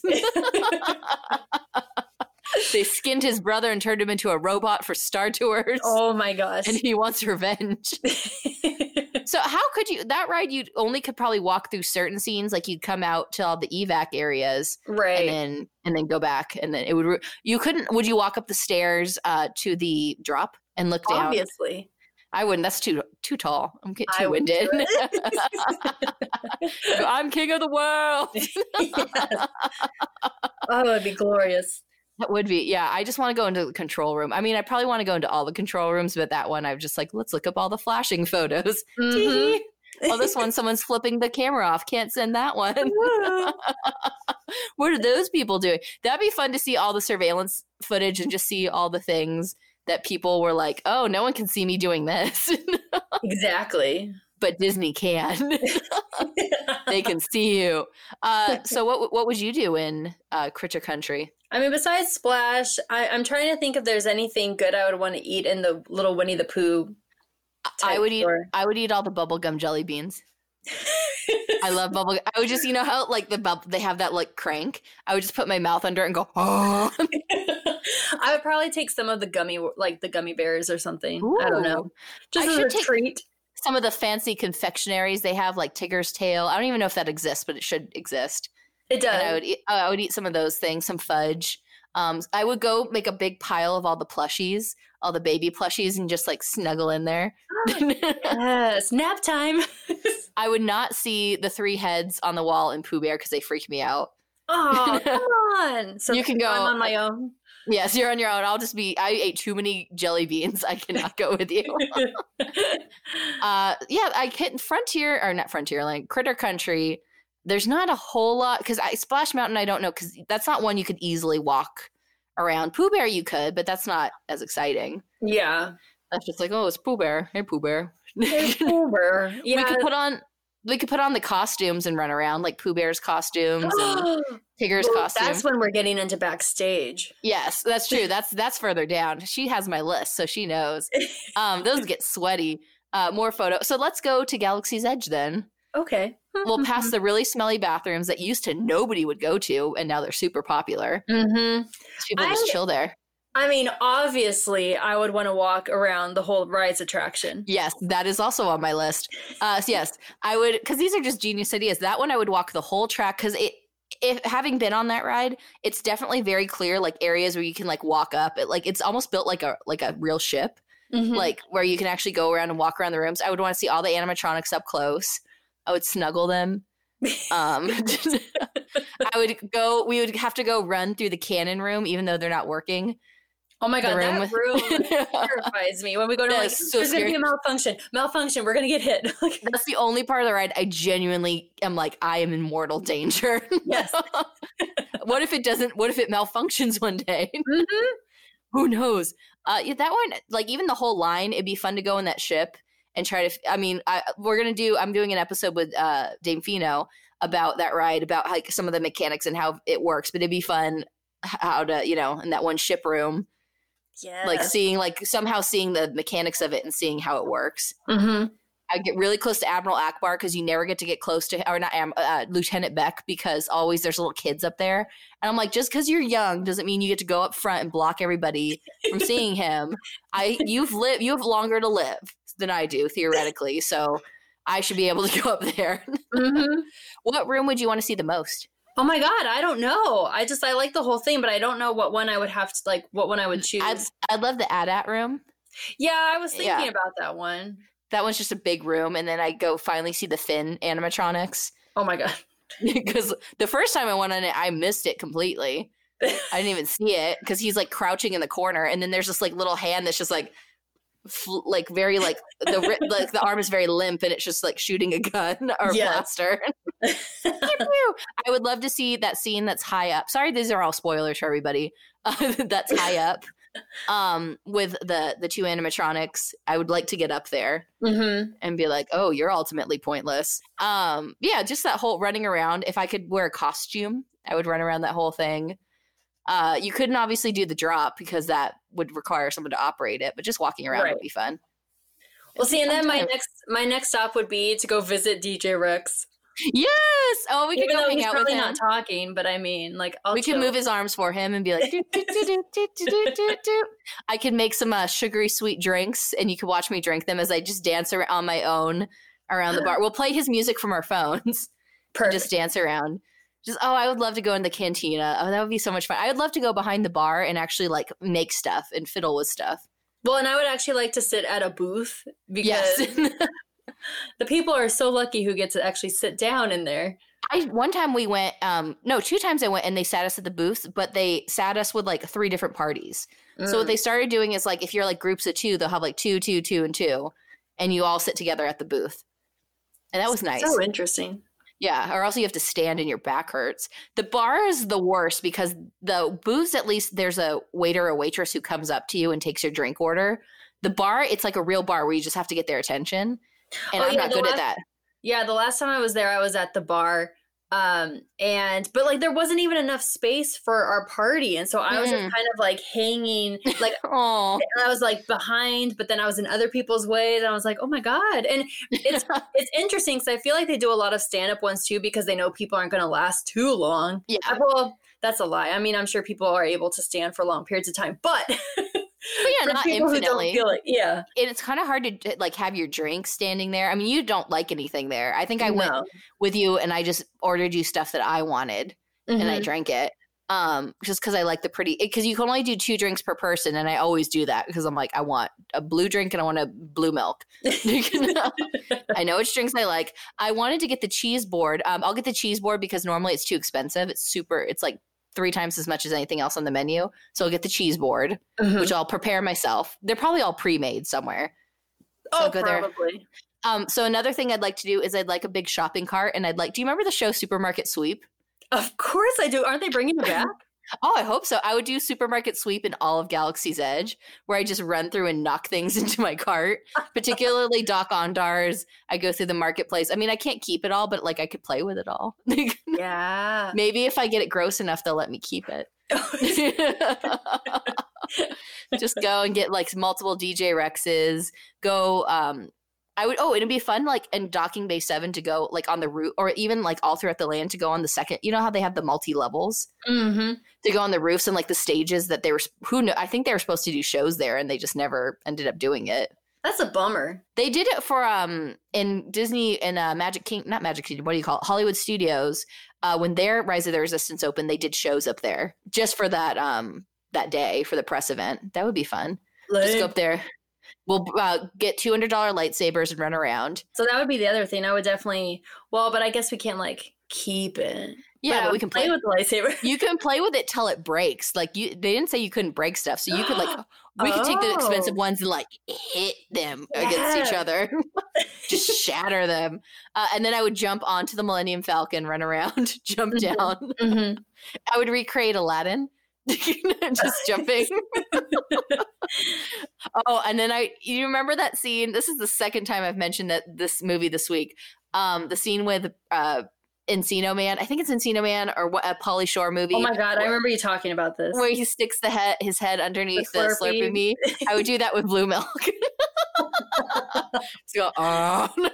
They skinned his brother and turned him into a robot for Star Tours.
Oh my gosh.
And he wants revenge. So how could you, that ride, you only could probably walk through certain scenes. Like you'd come out to all the evac areas.
Right.
And then, and then go back. And then it would, you couldn't, would you walk up the stairs uh, to the drop and look down?
Obviously.
I wouldn't. That's too too tall. I'm getting too winded. I'm king of the world.
Yes. Oh, it'd be glorious.
That would be, yeah. I just want to go into the control room. I mean, I probably want to go into all the control rooms, but that one, I'm just like, let's look up all the flashing photos. Mm-hmm. Oh, this one, someone's flipping the camera off. Can't send that one. What are those people doing? That'd be fun to see all the surveillance footage and just see all the things that people were like, oh, no one can see me doing this.
Exactly.
but Disney can. They can see you. Uh, so what what would you do in uh, Critter Country?
I mean, besides Splash, I, I'm trying to think if there's anything good I would want to eat in the little Winnie the Pooh.
I would eat.
store.
I would eat all the bubblegum jelly beans. I love bubble. I would just, you know how like the bub- they have that like crank. I would just put my mouth under it and go. Oh.
I would probably take some of the gummy, like the gummy bears or something. Ooh. I don't know. Just
I
as
should
a
take
treat.
Some of the fancy confectionaries they have, like Tigger's Tail. I don't even know if that exists, but it should exist.
It does.
And I would eat. I would eat some of those things. Some fudge. Um, I would go make a big pile of all the plushies, all the baby plushies, and just like snuggle in there.
Yes, nap time.
I would not see the three heads on the wall in Pooh Bear because they freak me out.
Oh, come on! So
you can go.
I'm on my own.
Yes, you're on your own. I'll just be. I ate too many jelly beans. I cannot go with you. uh, yeah, I hit Frontier or not Frontierland, Critter Country. There's not a whole lot because I Splash Mountain. I don't know because that's not one you could easily walk around. Pooh Bear you could, but that's not as exciting.
Yeah,
that's just like, oh, it's Pooh Bear. Hey, Pooh Bear.
Hey, Pooh Bear. Yeah,
we could put on. We could put on the costumes and run around like Pooh Bear's costumes and Tigger's
well,
costume.
That's when we're getting into backstage.
Yes, that's true. That's that's further down. She has my list, so she knows. Um, those get sweaty. Uh, more photos. So let's go to Galaxy's Edge then.
Okay.
We'll pass the really smelly bathrooms that used to nobody would go to, and now they're super popular.
Mm-hmm.
People just I, chill there.
I mean, obviously, I would want to walk around the whole rides attraction.
Yes, that is also on my list. Uh, so yes, I would, because these are just genius ideas. That one I would walk the whole track because it, if having been on that ride, it's definitely very clear, like areas where you can like walk up. It like it's almost built like a like a real ship, mm-hmm. like where you can actually go around and walk around the rooms. I would want to see all the animatronics up close. I would snuggle them. Um, I would go. We would have to go run through the cannon room, even though they're not working.
Oh my god,
room
that
with-
room terrifies me. When we go to like,
so
there's
scary.
gonna be a malfunction. Malfunction. We're gonna get hit.
That's the only part of the ride I genuinely am like, I am in mortal danger.
Yes.
What if it doesn't? What if it malfunctions one day?
Mm-hmm.
Who knows? Uh, yeah, that one, like even the whole line, it'd be fun to go in that ship and try to. I mean, I, we're gonna do. I'm doing an episode with uh, Dame Fino about that ride, about like some of the mechanics and how it works. But it'd be fun how to, you know, in that one ship room.
Yeah,
like seeing like somehow seeing the mechanics of it and seeing how it works.
Mm-hmm.
I get really close to Admiral Akbar because you never get to get close to, or not uh, Lieutenant Beck, because always there's little kids up there, and I'm like, just because you're young doesn't mean you get to go up front and block everybody from seeing him. I you've lived you have longer to live than I do theoretically, so I should be able to go up there.
Mm-hmm.
What room would you want to see the most?
Oh my god, I don't know. I just I like the whole thing, but I don't know what one I would have to like. What one I would choose?
I'd, I'd love the A T A T room.
Yeah, I was thinking
Yeah.
about that one.
That one's just a big room, and then I go finally see the Finn animatronics.
Oh my god!
Because the first time I went on it, I missed it completely. I didn't even see it because he's like crouching in the corner, and then there's this like little hand that's just like, fl- like very like the ri- like the arm is very limp, and it's just like shooting a gun or a
Yeah.
blaster. I would love to see that scene that's high up. Sorry, these are all spoilers for everybody. Uh, that's high up. Um, with the the two animatronics, I would like to get up there
Mm-hmm.
and be like, "Oh, you're ultimately pointless." Um, yeah, just that whole running around. If I could wear a costume, I would run around that whole thing. Uh, you couldn't obviously do the drop because that would require someone to operate it, but just walking around
Right.
would be fun.
Well, see, and then my
Sometime.
next my next stop would be to go visit D J Rex.
Yes. Oh, we could
Even
go
though
hang
he's
out with
probably
him.
not talking, but I mean, like, I'll
We can
chill.
move his arms for him and be like, "Doot, doot, doot, doot, doot, doot, doot, doot, doot." I can make some uh, sugary sweet drinks, and you can watch me drink them as I just dance around on my own around the bar. We'll play his music from our phones.
Perfect.
Just dance around. Just oh, I would love to go in the cantina. Oh, that would be so much fun. I would love to go behind the bar and actually like make stuff and fiddle with stuff.
Well, and I would actually like to sit at a booth because
Yes.
the people are so lucky who get to actually sit down in there.
I one time we went um no, two times I went and they sat us at the booth, but they sat us with like three different parties. So what
Mm.
they started doing is like if you're like groups of two, they'll have like two, two, two, and two, and you all sit together at the booth. And that was nice.
So interesting.
Yeah, or else you have to stand and your back hurts. The bar is the worst because the booths, at least there's a waiter or waitress who comes up to you and takes your drink order. The bar, it's like a real bar where you just have to get their attention. And
Oh,
I'm
yeah,
not
the
good
last-
at that.
Yeah, the last time I was there, I was at the bar. Um, and but like there wasn't even enough space for our party. And so I was just
Mm.
kind of like hanging, like
Oh,
I was like behind, but then I was in other people's ways. And I was like, oh my God. And it's it's interesting because I feel like they do a lot of stand-up ones too because they know people aren't gonna last too long.
Yeah.
Uh, Well, that's a lie. I mean, I'm sure people are able to stand for long periods of time, but
But yeah,
for
not
people who
infinitely.
don't feel it, yeah.
And it's kind of hard to like have your drink standing there. I mean, you don't like anything there. I think I went
No.
with you and I just ordered you stuff that I wanted and I
Mhm.
drank it. Um, just because I like the pretty, because you can only do two drinks per person, and I always do that because I'm like, I want a blue drink and I want a blue milk. I know which drinks I like. I wanted to get the cheese board. Um, I'll get the cheese board because normally it's too expensive. It's super. It's like three times as much as anything else on the menu. So I'll get the cheese board,
Mhm.
which I'll prepare myself. They're probably all pre-made somewhere. So
Oh,
I'll go there.
probably.
Um, so another thing I'd like to do is I'd like a big shopping cart, and I'd like. Do you remember the show Supermarket Sweep?
Of course I do. Aren't they bringing it back?
Oh, I hope so. I would do Supermarket Sweep in all of Galaxy's Edge, where I just run through and knock things into my cart, particularly Doc Ondars. I go through the marketplace. I mean, I can't keep it all, but like I could play with it all.
Yeah.
Maybe if I get it gross enough, they'll let me keep it. Just go and get like multiple D J Rexes. Go. Um, I would. Oh, it'd be fun, like in Docking Bay Seven, to go like on the roof, or even like all throughout the land to go on the second. You know how they have the multi levels
Mm-hmm.
to go on the roofs and like the stages that they were. Who know? I think they were supposed to do shows there, and they just never ended up doing it.
That's a bummer.
They did it for um in Disney and uh, Magic King, not Magic Kingdom. What do you call it? Hollywood Studios. Uh, when their Rise of the Resistance opened, they did shows up there just for that um that day for the press event. That would be fun. Just go up there. We'll uh, get two hundred dollars lightsabers and run around.
So that would be the other thing. I would definitely. Well, but I guess we can't like keep it.
Yeah,
But
but we can play.
with the lightsaber.
You can play with it till it breaks. Like you, they didn't say you couldn't break stuff, so you could like we could take the
Oh.
expensive ones and like hit them against each
Yes.
other, just shatter them, uh, and then I would jump onto the Millennium Falcon, run around, jump
Mhm.
down.
Mm-hmm.
I would recreate Aladdin, just jumping. Oh, and then I, you remember that scene? This is the second time I've mentioned that this movie this week. Um, the scene with uh, Encino Man. I think it's Encino Man or what a Pauly Shore movie.
Oh my God, I
where,
remember you talking about this.
where he sticks the head, his head underneath the,
The
Slurpee
Slurpee.
me. I would do that with blue milk. Just go, oh.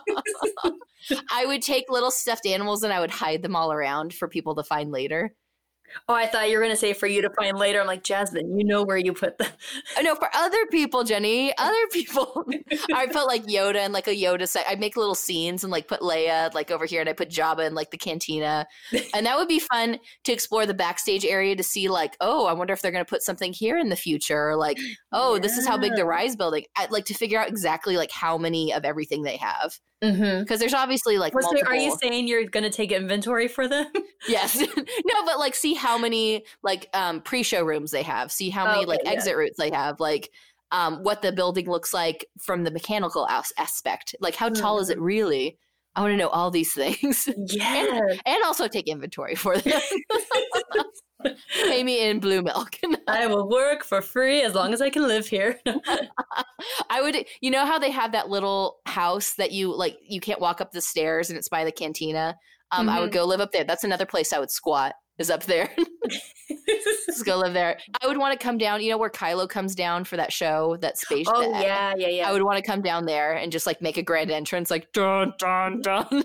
I would take little stuffed animals and I would hide them all around for people to find later.
Oh, I thought you were going to say for you to find later. I'm like, Jasmine, you know where you put them.
I know for other people, Jenny, other people. I put like Yoda and like a Yoda set. I make little scenes and like put Leia like over here, and I put Jabba in like the cantina, and that would be fun to explore the backstage area to see like, oh, I wonder if they're going to put something here in the future, or like, oh, this is how big the
Yeah.
Rise building. I'd like to figure out exactly like how many of everything they have,
Mm-hmm.
because there's obviously like multiple.
Are you saying you're going to take inventory for them?
Yes. No, but like see how many like um pre-show rooms they have. See how many
Okay,
like
yeah.
exit routes they have. Like um what the building looks like from the mechanical as- aspect. Like how tall is it really? I want to know all these things.
Yeah.
And also take inventory for them. Pay me in blue milk.
I will work for free as long as I can live here.
I would, you know how they have that little house that you like, you can't walk up the stairs and it's by the cantina. Um, I would go live up there. That's another place I would squat is up there. Just go live there. I would want to come down, you know, where Kylo comes down for that show, that space.
Oh,
that-
yeah, yeah, yeah.
I would want to come down there and just like make a grand entrance, like dun dun dun.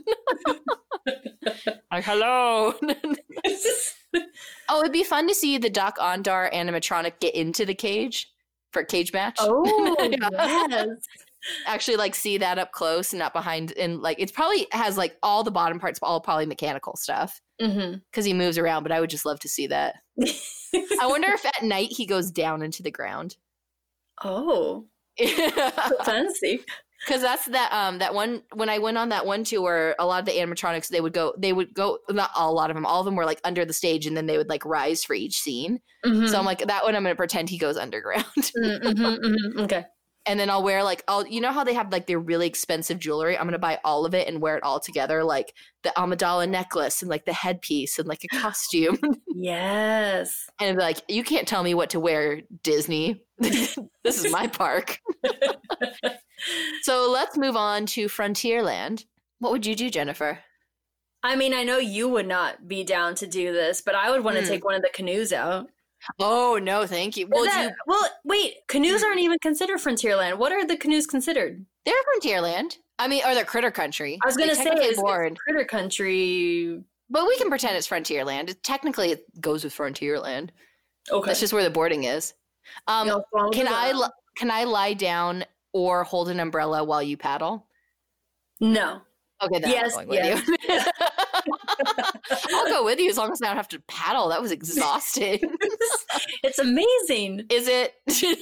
Like hello. Oh, it'd be fun to see the Doc Ondar animatronic get into the cage for a cage match.
Oh,
Yeah.
yes.
Actually, like see that up close and not behind. And like it probably has like all the bottom parts, all probably mechanical stuff
Mm-hmm.
because he moves around. But I would just love to see that. I wonder if at night he goes down into the ground.
Oh, fancy.
Because that's that um that one when I went on that one tour, a lot of the animatronics they would go they would go not a lot of them, all of them were like under the stage and then they would like rise for each scene.
Mm-hmm.
So I'm like that one I'm gonna pretend he goes underground.
Mm-hmm, mm-hmm. Okay.
And then I'll wear like all you know how they have like their really expensive jewelry. I'm gonna buy all of it and wear it all together, like the Amidala necklace and like the headpiece and like a costume.
Yes.
And be like, you can't tell me what to wear, Disney. This is my park. So let's move on to Frontierland. What would you do, Jennifer?
I mean, I know you would not be down to do this, but I would want to
Mm.
take one of the canoes out.
Oh, no, thank you. Well,
Is that-
you,
well, wait, canoes aren't even considered Frontierland. What are the canoes considered?
they're Frontierland. I mean, or they're Critter Country.
I was
They
going to say,
technically
is
board,
Critter Country.
but we can pretend it's Frontierland. It, technically, it goes with Frontierland.
Okay.
That's just where the boarding is. Um,
No, so I'll
can
do
I
that.
li- can I lie down or hold an umbrella while you paddle?
No.
Okay, then
Yes,
I'm going with you. I'll go with you as long as I don't have to paddle. That was exhausting.
It's amazing.
Is it?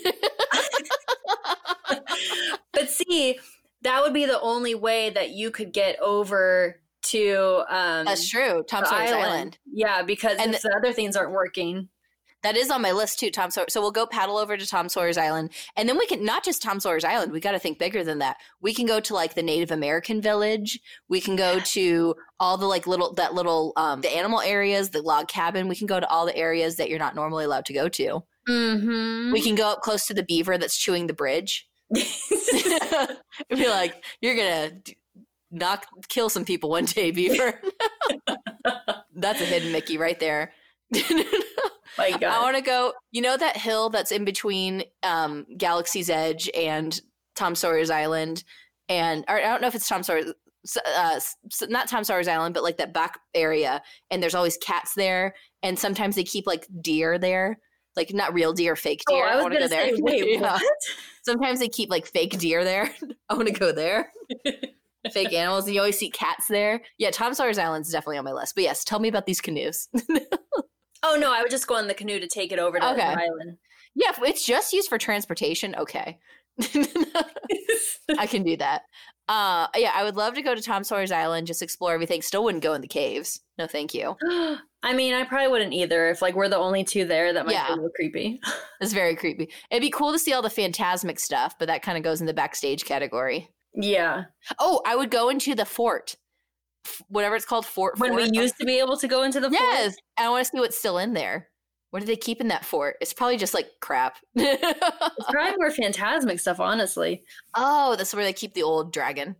But see, that would be the only way that you could get over to um,
That's true. Tom
the
Sawyer's
island.
Island.
Yeah, because
And
if the other things aren't working.
That is on my list too, Tom Sawyer. So we'll go paddle over to Tom Sawyer's Island. And then we can, not just Tom Sawyer's Island, we got to think bigger than that. We can go to like the Native American village. We can go to all the like little, that little, um, the animal areas, the log cabin. We can go to all the areas that you're not normally allowed to go to.
Mm-hmm.
We can go up close to the beaver that's chewing the bridge. It'd be like, you're going to knock, kill some people one day, beaver. That's a hidden Mickey right there.
My God.
I want to go, you know, that hill that's in between um, Galaxy's Edge and Tom Sawyer's Island, and or I don't know if it's Tom Sawyer's, uh, not Tom Sawyer's Island, but like that back area, and there's always cats there, and sometimes they keep like deer there, like not real deer, fake
Oh,
deer.
I was
want to go
gonna
there.
say, wait,
Yeah.
what?
Sometimes they keep like fake deer there. I want to go there. Fake animals, and you always see cats there. Yeah, Tom Sawyer's Island is definitely on my list. But yes, tell me about these canoes.
Oh, no, I would just go on the canoe to take it over to
Okay.
the island.
Yeah, if it's just used for transportation, okay. I can do that. Uh, yeah, I would love to go to Tom Sawyer's Island, just explore everything. Still wouldn't go in the caves. No, thank you.
I mean, I probably wouldn't either. If like we're the only two there, that might
Yeah.
be a little creepy.
It's very creepy. It'd be cool to see all the phantasmic stuff, but that kind of goes in the backstage category.
Yeah.
Oh, I would go into the fort. F- Whatever it's called, fort.
When
fort.
we used to be able to go into the forest.
Yes, and I want to see what's still in there. What do they keep in that fort? It's probably just like crap.
It's probably more phantasmic stuff, honestly.
Oh, that's where they keep the old dragon.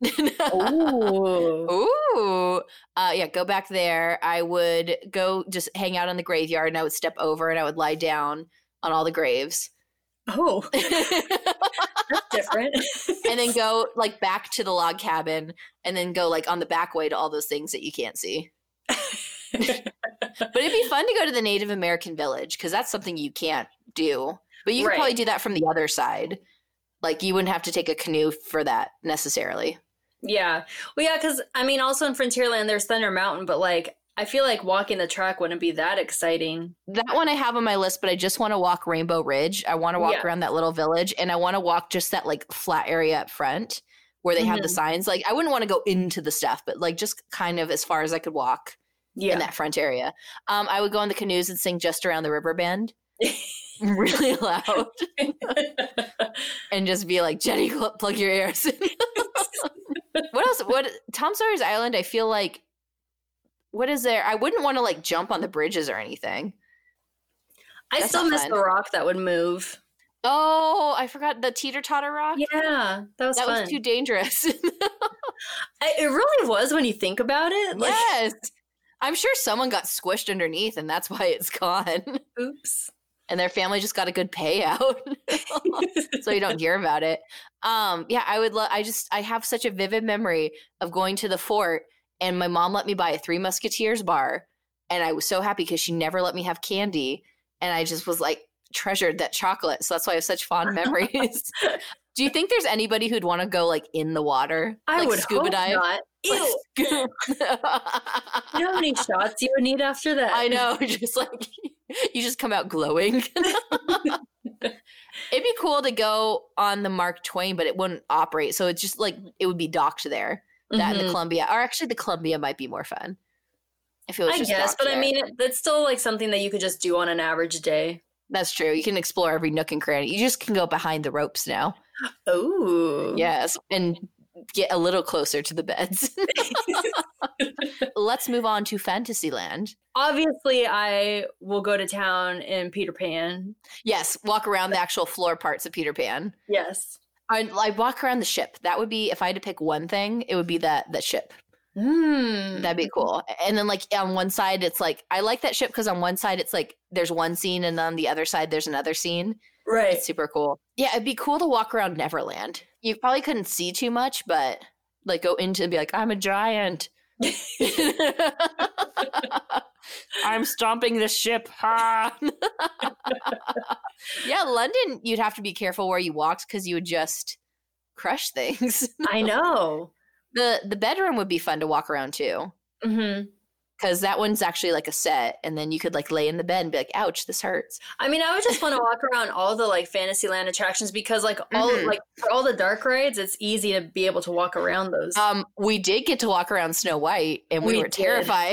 Oh.
Ooh. Uh, yeah, go back there. I would go just hang out in the graveyard, and I would step over and I would lie down on all the graves.
Oh. That's different.
And then go like back to the log cabin, and then go like on the back way to all those things that you can't see. But it'd be fun to go to the Native American village, because that's something you can't do. But you could
Right.
probably do that from the other side. Like you wouldn't have to take a canoe for that necessarily.
Yeah. Well, yeah, because I mean, also in Frontierland, there's Thunder Mountain, but like, I feel like walking the track wouldn't be that exciting.
That one I have on my list, but I just want to walk Rainbow Ridge. I want to walk
Yeah.
around that little village, and I want to walk just that like flat area up front where they have the
Mhm.
signs. Like I wouldn't want to go into the stuff, but like just kind of as far as I could walk
Yeah.
in that front area. Um, I would go on the canoes and sing Just Around the River Bend really loud and just be like, Jenny, cl- plug your ears. What else? What Tom Sawyer's Island? I feel like, what is there? I wouldn't want to like jump on the bridges or anything.
I
That's
still
not
miss
fun.
the rock that would move.
Oh, I forgot the teeter totter rock.
Yeah, that was
that
fun.
was too dangerous.
I, it really was when you think about it. Like,
Yes. I'm sure someone got squished underneath, and that's why it's gone.
oops.
And their family just got a good payout. So you don't hear about it. Um, yeah, I would love, I just, I have such a vivid memory of going to the fort, and my mom let me buy a Three Musketeers bar. And I was so happy because she never let me have candy. And I just was like, treasured that chocolate. So that's why I have such fond memories. Do you think there's anybody who'd want to go like in the water?
I
like
would
scuba
hope
dive?
not. Ew.
Like, scuba-
You know how many shots you would need after that?
I know, just like you just come out glowing. It'd be cool to go on the Mark Twain, but it wouldn't operate. So it's just like it would be docked there. That and the
Mhm.
Columbia, or actually the Columbia might be more fun. If it was
I
just
guess,
docked
but I
there.
mean, it- that's still like something that you could just do on an average day.
That's true. You can explore every nook and cranny. You just can go behind the ropes now.
Oh,
Yes, and get a little closer to the beds. Let's move on to Fantasyland.
Obviously, I will go to town in Peter Pan.
Yes, walk around the actual floor parts of Peter Pan.
Yes.
I I walk around the ship. That would be if I had to pick one thing. It would be that that ship.
Mm.
That'd be cool. And then like on one side, it's like I like that ship because on one side it's like there's one scene, and on the other side there's another scene.
Right.
It's super cool. Yeah, it'd be cool to walk around Neverland. You probably couldn't see too much, but like go into and be like, I'm a giant. I'm stomping this ship. Ha! Yeah, London, you'd have to be careful where you walked because you would just crush things.
I know.
The the bedroom would be fun to walk around too.
Mm-hmm.
Because that one's actually like a set, and then you could like lay in the bed and be like, ouch, this hurts.
I mean, I would just want to walk around all the like Fantasyland attractions because like all
Mhm.
like for all the dark rides, it's easy to be able to walk around those.
Um, we did get to walk around Snow White, and we,
We
were
did.
terrified.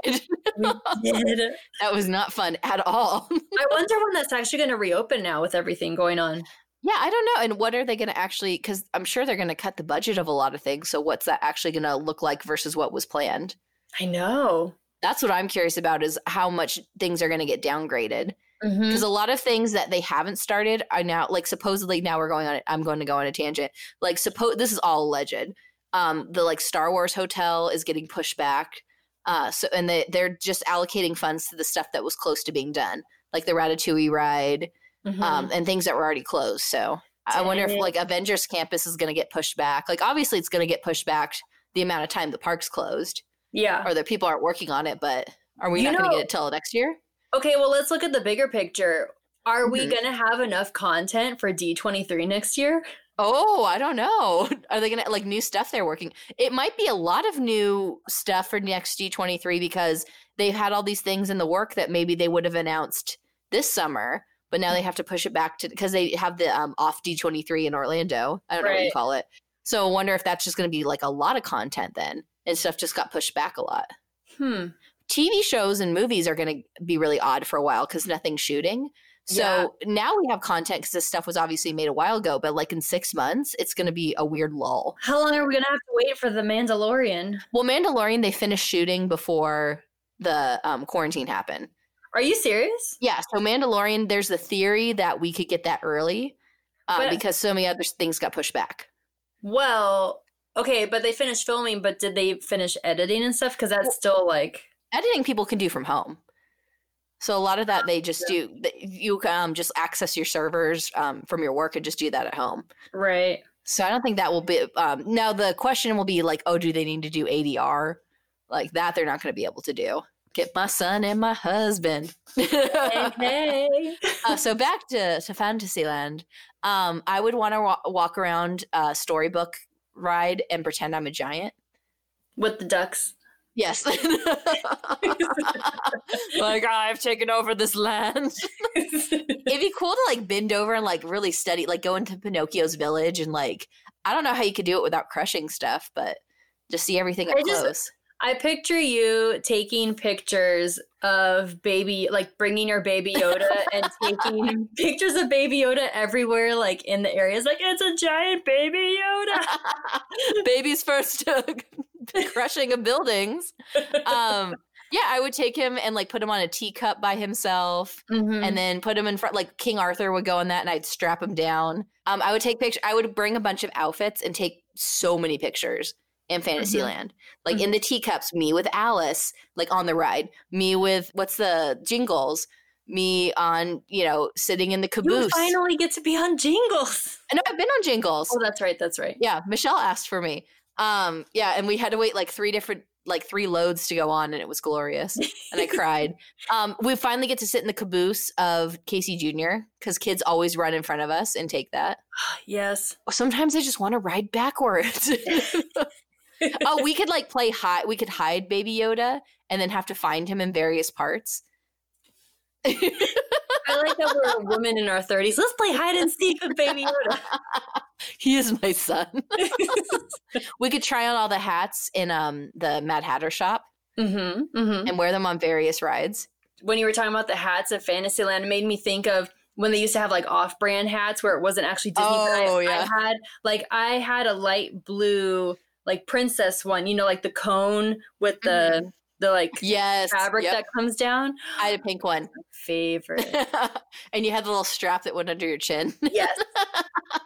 We did.
That was not fun at all.
I wonder when that's actually going to reopen now with everything going on.
Yeah, I don't know. And what are they going to actually, because I'm sure they're going to cut the budget of a lot of things. So what's that actually going to look like versus what was planned?
I know.
That's what I'm curious about, is how much things are going to get downgraded.
Mm-hmm.
Because a lot of things that they haven't started are now, like supposedly now we're going on, I'm going to go on a tangent. Like suppose this is all alleged. Um, the like Star Wars hotel is getting pushed back. Uh, so and they, they're just allocating funds to the stuff that was close to being done, like the Ratatouille ride.
Mm-hmm.
Um, and things that were already closed. So I wonder if like Avengers Campus is going to get pushed back. Like obviously it's going to get pushed back the amount of time the park's closed,
Yeah.
or that people aren't working on it. But are we
You
not going
know-
to get it till next year?
Okay, well, let's look at the bigger picture. Are we
Mhm.
going to have enough content for D twenty-three next year?
Oh, I don't know. Are they going to like new stuff they're working? It might be a lot of new stuff for next D twenty-three because they've had all these things in the work that maybe they would have announced this summer. But now they have to push it back to, because they have the um, off D twenty-three in Orlando. I don't know what you
Right.
call it. So I wonder if that's just going to be like a lot of content then, and stuff just got pushed back a lot.
Hmm.
T V shows and movies are going to be really odd for a while because nothing's shooting. So now we have content because this stuff was obviously made a while ago, but like in six months, it's going to be a weird lull.
How long are we going to have to wait for The Mandalorian?
Well, Mandalorian, they finished shooting before the um, quarantine happened.
Are you serious?
Yeah, so Mandalorian, there's the theory that we could get that early uh,
But-
because so many other things got pushed back.
Well, okay, but they finished filming, but did they finish editing and stuff? Because that's still like...
Editing people can do from home. So a lot of that they just do. You um, just access your servers um, from your work and just do that at home.
Right.
So I don't think that will be. Um, now the question will be like, oh, do they need to do A D R? Like that, they're not going to be able to do. Get my son and my husband.
Hey, hey.
uh, so back to, to Fantasyland. Um, I would want to wa- walk around a storybook ride and pretend I'm a giant.
With the ducks.
Yes. Like, I've taken over this land. It'd be cool to like bend over and like really study, like go into Pinocchio's village and like, I don't know how you could do it without crushing stuff, but just see everything up
I just-
close.
I picture you taking pictures of baby, like bringing your baby Yoda and taking pictures of baby Yoda everywhere, like in the areas. Like, it's a giant baby Yoda.
Baby's first uh, crushing of buildings. Um, yeah, I would take him and like put him on a teacup by himself.
Mhm.
And then put him in front, like King Arthur would go on that, and I'd strap him down. Um, I would take pictures. I would bring a bunch of outfits and take so many pictures in Fantasyland. Like in the teacups, me with Alice, like on the ride, me with what's the Jingles, me on, you know, sitting in the
You
caboose.
finally get to be on Jingles.
I know I've been on Jingles.
Oh, that's right. That's right.
Yeah, Michelle asked for me. Um, yeah, and we had to wait like three different, like three loads to go on, and it was glorious. And I cried. Um, we finally get to sit in the caboose of Casey Junior because kids always run in front of us and take that.
Yes.
Sometimes I just want to ride backwards. Oh, we could like play hide. We could hide Baby Yoda and then have to find him in various parts.
I like that we're a woman in our thirties. Let's play hide and seek with baby Yoda.
He is my son. We could try on all the hats in um the Mad Hatter shop
Mm-hmm. Mm-hmm.
and wear them on various rides.
When you were talking about the hats at Fantasyland, it made me think of when they used to have like off-brand hats where it wasn't actually Disney. but I,
Oh, yeah.
I had like I had a light blue like princess one, you know, like the cone with the the like
Yes.
fabric
yep.
that comes down.
I had a pink one.
Favorite.
And you had the little strap that went under your chin.
Yes.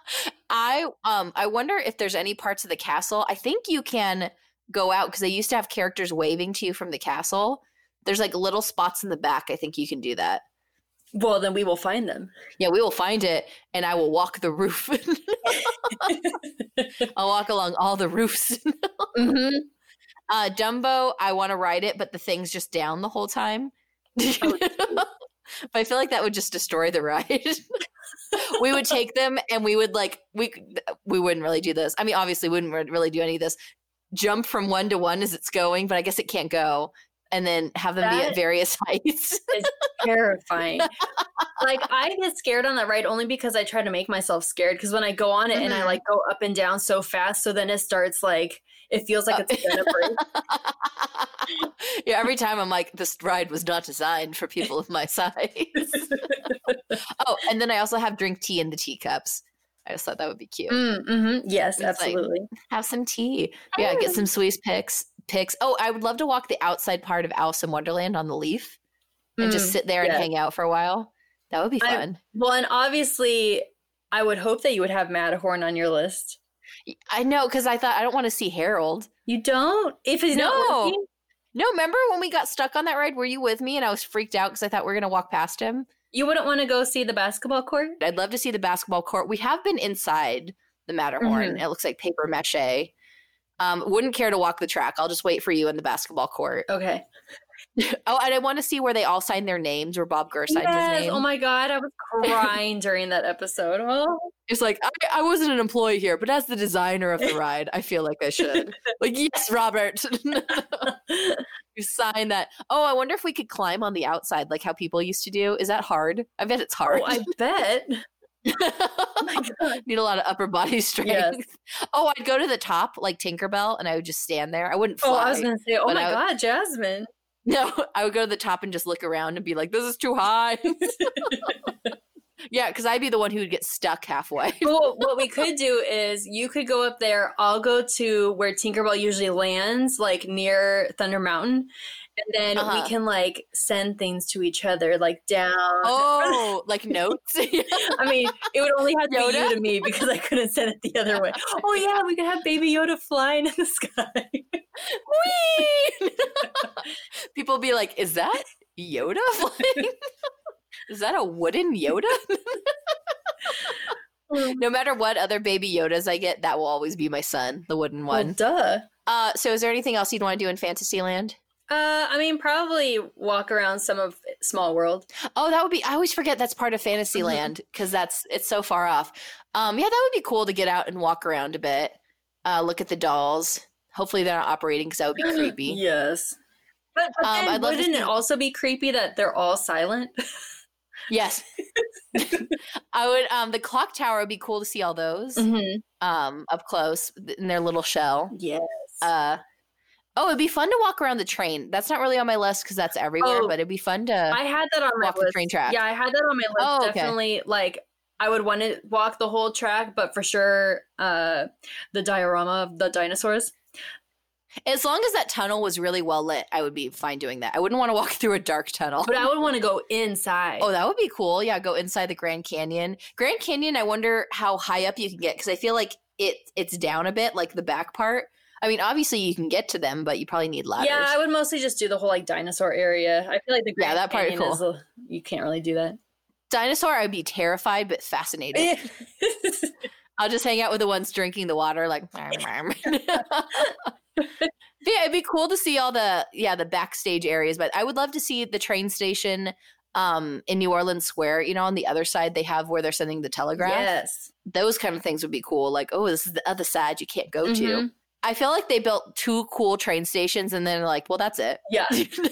I um I wonder if there's any parts of the castle. I think you can go out because they used to have characters waving to you from the castle. There's like little spots in the back. I think you can do that.
Well, then we will find them.
Yeah, we will find it, and I will walk the roof. I'll walk along all the roofs.
Mm-hmm.
Uh, Dumbo, I want to ride it, but the thing's just down the whole time.
Oh.
But I feel like that would just destroy the ride. We would take them, and we would like we we wouldn't really do this. I mean, obviously, we wouldn't really do any of this. Jump from one to one as it's going, but I guess it can't go. And then have them
That
be at various heights.
It's terrifying. Like, I get scared on that ride only because I try to make myself scared. Because when I go on it mm-hmm. and I like go up and down so fast, so then it starts like it feels like it's gonna break.
Yeah, every time I'm like, this ride was not designed for people of my size. Oh, and then I also have drink tea in the teacups. I just thought that would be cute.
Mm, mm-hmm. Yes, it's absolutely.
Like, have some tea. Yeah, get some sweet picks. Picks. Oh, I would love to walk the outside part of Alice in Wonderland on the Leaf and mm, just sit there and yeah. hang out for a while. That would be fun.
I, well, and obviously, I would hope that you would have Matterhorn on your list.
I know, because I thought I don't want to see Harold.
You don't? If he's
no.
not working?
No, remember when we got stuck on that ride? Were you with me? And I was freaked out because I thought we were going to walk past him.
You wouldn't want to go see the basketball court?
I'd love to see the basketball court. We have been inside the Matterhorn. Mm-hmm. It looks like paper mache. Um, wouldn't care to walk the track. I'll just wait for you in the basketball court.
Okay.
Oh, and I want to see where they all sign their names, where Bob Gurr signed
yes.
his name.
Oh my God, I was crying during that episode. Oh.
It's like, I, I wasn't an employee here, but as the designer of the ride, I feel like I should. Like, yes, Robert. You sign that. Oh, I wonder if we could climb on the outside like how people used to do. Is that hard? I bet it's hard.
Oh, I bet.
Oh need a lot of upper body strength. Yes. Oh, I'd go to the top like Tinkerbell and I would just stand there. I wouldn't fly.
Oh, I was going to say, oh my
would,
God, Jasmine.
No, I would go to the top and just look around and be like, this is too high. Yeah, because I'd be the one who would get stuck halfway.
Well, what we could do is you could go up there. I'll go to where Tinkerbell usually lands, like near Thunder Mountain. And then uh-huh. we can like send things to each other, like down.
Oh, like notes?
I mean, it would only have to Yoda? be you to me because I couldn't send it the other way. Oh yeah, we could have Baby Yoda flying in the sky.
Whee! People be like, is that Yoda flying? Is that a wooden Yoda? No matter what other Baby Yodas I get, that will always be my son, the wooden one.
Well, duh.
Uh, so is there anything else you'd want to do in Fantasyland?
Uh, I mean, probably walk around some of Small World.
Oh, that would be, I always forget that's part of Fantasyland because that's, it's so far off. Um, yeah, that would be cool to get out and walk around a bit. Uh, look at the dolls. Hopefully they're not operating because that would be creepy.
Yes. But, but um, then wouldn't it also be creepy that they're all silent?
Yes. I would, um, the clock tower would be cool to see all those mm-hmm. um, up close in their little shell.
Yes.
Uh, Oh, it'd be fun to walk around the train. That's not really on my list because that's everywhere, oh, but it'd be fun to
I had that on my
walk
list.
the train track.
Yeah, I had that on my list.
Oh, okay.
Definitely, like, I would want to walk the whole track, but for sure, uh, the diorama of the dinosaurs.
As long as that tunnel was really well lit, I would be fine doing that. I wouldn't want to walk through a dark tunnel.
But I would want to go inside.
Oh, that would be cool. Yeah, go inside the Grand Canyon. Grand Canyon, I wonder how high up you can get because I feel like it it's down a bit, like the back part. I mean, obviously you can get to them, but you probably need ladders.
Yeah, I would mostly just do the whole like dinosaur area. I feel like the Grand
yeah, that part
Canyon
cool.
is a, you can't really do that.
Dinosaur, I'd be terrified but fascinated. I'll just hang out with the ones drinking the water, like. Yeah, it'd be cool to see all the yeah the backstage areas, but I would love to see the train station um, in New Orleans Square. You know, on the other side they have where they're sending the telegraph.
Yes,
those kind of things would be cool. Like, oh, this is the other side you can't go
mm-hmm.
to. I feel like they built two cool train stations, and then like, well, that's it.
Yeah.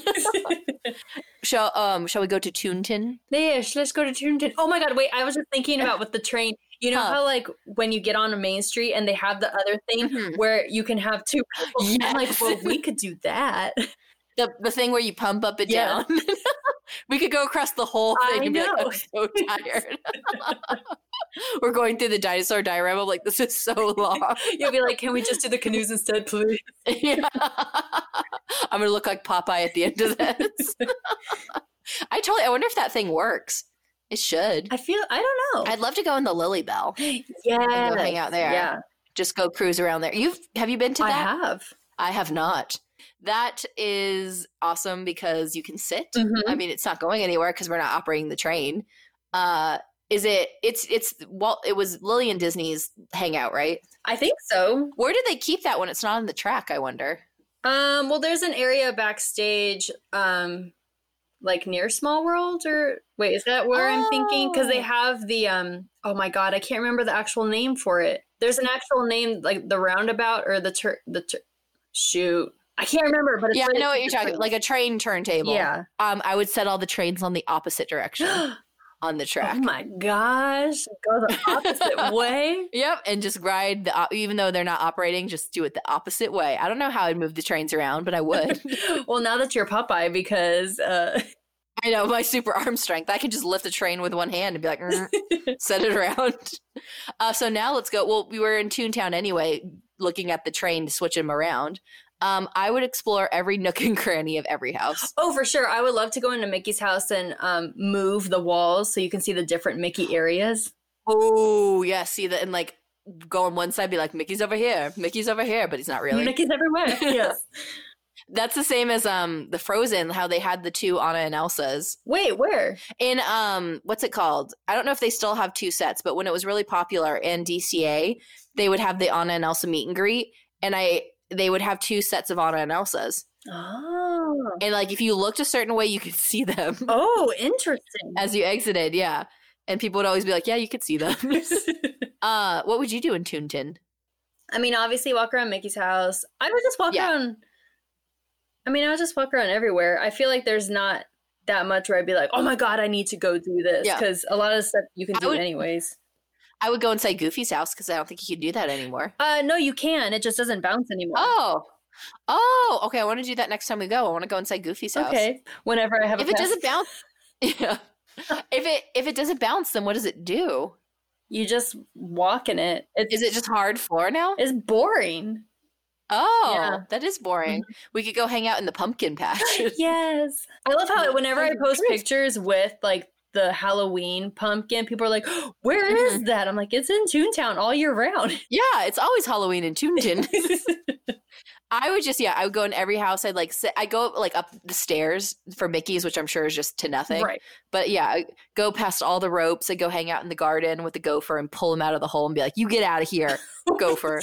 shall um shall we go to Toonton?
Yes, let's go to Toonton. Oh my God, wait! I was just thinking about with the train. You know huh. how like when you get on a main street and they have the other thing mm-hmm. where you can have two people.
Yes.
I'm like, well, we could do that.
The the thing where you pump up and
yeah.
down. We could go across the whole thing
I
and be
know.
like, I'm so tired. We're going through the dinosaur diorama. I'm like, this is so long.
You'll be like, can we just do the canoes instead, please?
Yeah. I'm going to look like Popeye at the end of this. I totally, I wonder if that thing works. It should.
I feel, I don't know.
I'd love to go in the Lily Bell.
Yeah.
And go hang out there.
Yeah.
Just go cruise around there. You've have you been to that?
I have.
I have not. That is awesome because you can sit.
Mm-hmm.
I mean, it's not going anywhere because we're not operating the train. Uh, is it? It's it's well, it was Lily and Disney's hangout, right?
I think so.
Where do they keep that when it's not on the track? I wonder.
Um. Well, there's an area backstage, um, like near Small World, or wait, is that where oh. I'm thinking? Because they have the um. Oh my God, I can't remember the actual name for it. There's an actual name, like the roundabout or the tur- the tur- shoot. I can't remember, but it's
yeah,
like,
I know what you're talking about. Like a train turntable.
Yeah.
Um, I would set all the trains on the opposite direction on the track.
Oh my gosh, go the opposite way.
Yep, and just ride the even though they're not operating, just do it the opposite way. I don't know how I'd move the trains around, but I would.
Well, now that you're Popeye, because uh...
I know my super arm strength, I can just lift a train with one hand and be like, mm, set it around. Uh, so now let's go. Well, we were in Toontown anyway, looking at the train to switch them around. Um, I would explore every nook and cranny of every house.
Oh, for sure. I would love to go into Mickey's house and um, move the walls so you can see the different Mickey areas.
Oh, yeah. See that, and like go on one side, be like, Mickey's over here, Mickey's over here, but he's not really.
Mickey's everywhere. Yes.
That's the same as um the Frozen, how they had the two Anna and Elsa's.
Wait, where?
In um what's it called? I don't know if they still have two sets, but when it was really popular in D C A, they would have the Anna and Elsa meet and greet, and I they would have two sets of Anna and Elsa's.
Oh.
And like if you looked a certain way, you could see them.
Oh, interesting.
As you exited, yeah. And people would always be like, yeah, you could see them. uh, what would you do in Toontown?
I mean, obviously walk around Mickey's house. I would just walk
yeah.
around. I mean, I would just walk around everywhere. I feel like there's not that much where I'd be like, oh my God, I need to go do this. Because yeah. a lot of stuff you can do would, anyways.
I would go inside Goofy's house because I don't think you can do that anymore.
Uh, no, you can. It just doesn't bounce anymore.
Oh. Oh, okay. I want to do that next time we go. I want to go inside Goofy's house.
Okay. Whenever I have
if
a
it
pass.
doesn't bounce. Yeah. if it if it doesn't bounce, then what does it do?
You just walk in it. It's,
is it just hard floor now?
It's boring.
Oh,
yeah.
That is boring. Mm-hmm. We could go hang out in the pumpkin patch.
Yes. I love how whenever I post pictures with like the Halloween pumpkin, people are like, where mm-hmm. is that? I'm like, it's in Toontown all year round.
Yeah, it's always Halloween in Toontown. I would just, yeah, I would go in every house. I'd like sit, I go like up the stairs for Mickey's, which I'm sure is just to nothing.
Right.
But yeah, I go past all the ropes. I go hang out in the garden with the gopher and pull him out of the hole and be like, you get out of here, gopher.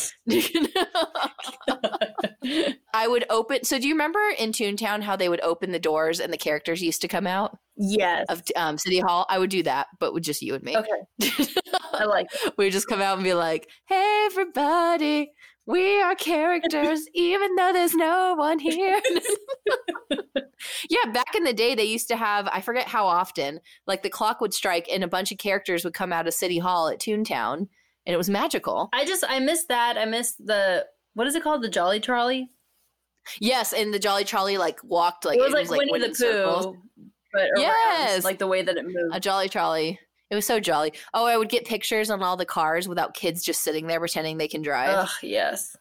I would open. So do you remember in Toontown how they would open the doors and the characters used to come out?
Yes.
Of um, City Hall? I would do that, but with just you and me.
Okay. I like it.
We would just come out and be like, hey, everybody. We are characters, even though there's no one here. Yeah, back in the day, they used to have, I forget how often, like the clock would strike and a bunch of characters would come out of City Hall at Toontown, and it was magical.
I just, I missed that. I missed the, what is it called? The Jolly Trolley?
Yes, and the Jolly Trolley like walked like,
it was
it
like,
was, like
Winnie the Pooh, but around,
yes,
like the way that it moved.
A Jolly Trolley. It was so jolly. Oh, I would get pictures on all the cars without kids just sitting there pretending they can drive.
Ugh, yes.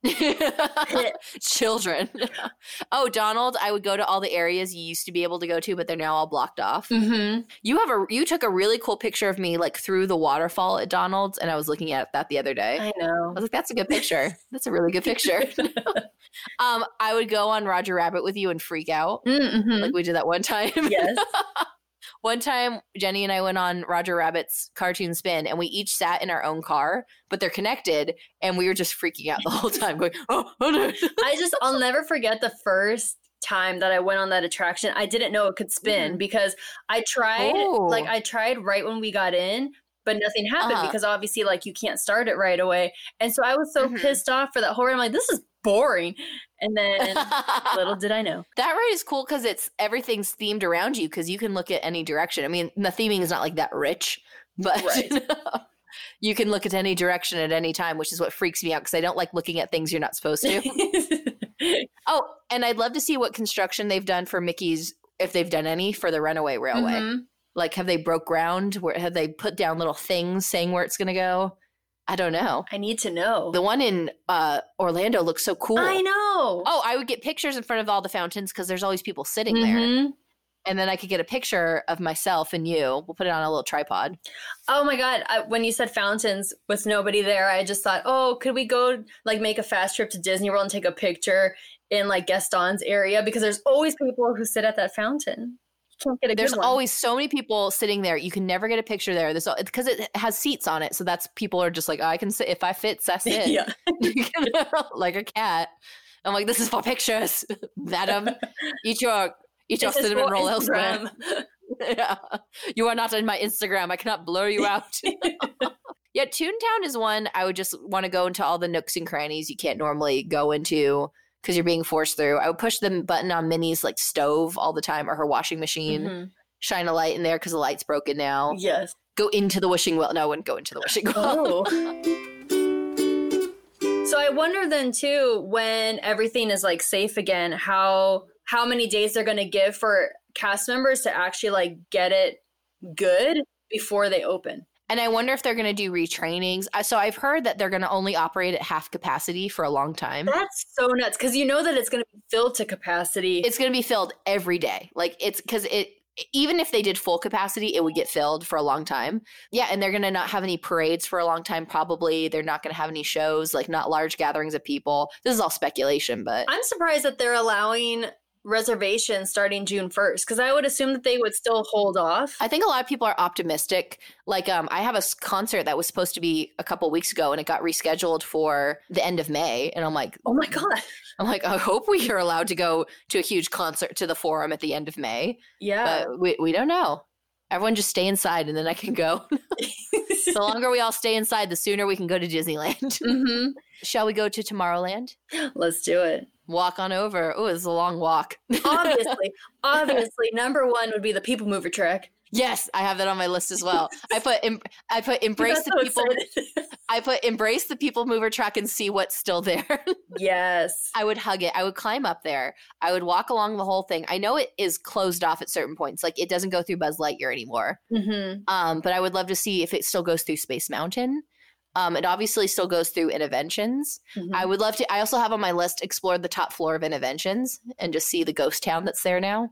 Children. Oh, Donald, I would go to all the areas you used to be able to go to, but they're now all blocked off.
Mm-hmm.
You have a you took a really cool picture of me like through the waterfall at Donald's, and I was looking at that the other day.
I know.
I was like, that's a good picture. That's a really good picture. um, I would go on Roger Rabbit with you and freak out.
Mm-hmm.
Like we did that one time.
Yes.
One time, Jenny and I went on Roger Rabbit's cartoon spin, and we each sat in our own car, but they're connected, and we were just freaking out the whole time, going, oh, oh no.
I just, I'll never forget the first time that I went on that attraction. I didn't know it could spin mm. because I tried, oh. like I tried right when we got in, but nothing happened uh-huh. because obviously, like, you can't start it right away. And so I was so mm-hmm. pissed off for that whole ride. I'm like, this is boring. And then little did I know.
That ride is cool because it's everything's themed around you because you can look at any direction. I mean, the theming is not like that rich, but right. you, know, you can look at any direction at any time, which is what freaks me out because I don't like looking at things you're not supposed to. Oh, and I'd love to see what construction they've done for Mickey's, if they've done any, for the Runaway Railway. Mm-hmm. Like, have they broke ground? Where have they put down little things saying where it's going to go? I don't know.
I need to know.
The one in uh, Orlando looks so cool.
I know.
Oh, I would get pictures in front of all the fountains because there's always people sitting
mm-hmm.
there. And then I could get a picture of myself and you. We'll put it on a little tripod.
Oh my God. I, when you said fountains with nobody there, I just thought, oh, could we go like make a fast trip to Disney World and take a picture in like Gaston's area? Because there's always people who sit at that fountain. You can't get a
There's
good one.
always so many people sitting there. You can never get a picture there. This because it has seats on it. So that's people are just like, oh, I can sit. If I fit, I sit.
Yeah.
Like a cat. I'm like, this is for pictures, madam. Eat your eat your
This is
cinnamon
for
roll
Instagram.
elsewhere. Yeah. You are not in my Instagram. I cannot blur you out. Yeah, Toontown is one I would just want to go into all the nooks and crannies you can't normally go into because you're being forced through. I would push the button on Minnie's like stove all the time or her washing machine.
Mm-hmm.
Shine a light in there because the light's broken now.
Yes.
Go into the wishing well. No, I wouldn't go into the wishing well.
Oh. So I wonder then too, when everything is like safe again, how how many days they're going to give for cast members to actually like get it good before they open.
And I wonder if they're going to do retrainings. I- So I've heard that they're going to only operate at half capacity for a long time.
That's so nuts because you know that it's going to be filled to capacity.
It's going to be filled every day. Like it's because it, even if they did full capacity, it would get filled for a long time. Yeah. And they're going to not have any parades for a long time. Probably they're not going to have any shows, like not large gatherings of people. This is all speculation, but
I'm surprised that they're allowing reservations starting June first because I would assume that they would still hold off.
I think a lot of people are optimistic. Like um, I have a s- concert that was supposed to be a couple weeks ago and it got rescheduled for the end of May. And I'm like,
Oh my God.
I'm like, I hope we are allowed to go to a huge concert to the Forum at the end of May.
Yeah.
But we, we don't know. Everyone just stay inside and then I can go. The longer we all stay inside, the sooner we can go to Disneyland.
Mm-hmm.
Shall we go to Tomorrowland?
Let's do it.
Walk on over. Oh, it's a long walk.
Obviously, obviously, number one would be the People Mover track.
Yes, I have that on my list as well. I put em- I put embrace
That's
the
so
people.
excited.
I put embrace the People Mover track and see what's still there.
Yes.
I would hug it. I would climb up there. I would walk along the whole thing. I know it is closed off at certain points. Like it doesn't go through Buzz Lightyear anymore.
Mm-hmm.
Um, but I would love to see if it still goes through Space Mountain. Um, it obviously still goes through Interventions.
Mm-hmm.
I would love to. I also have on my list explore the top floor of Interventions and just see the ghost town that's there now.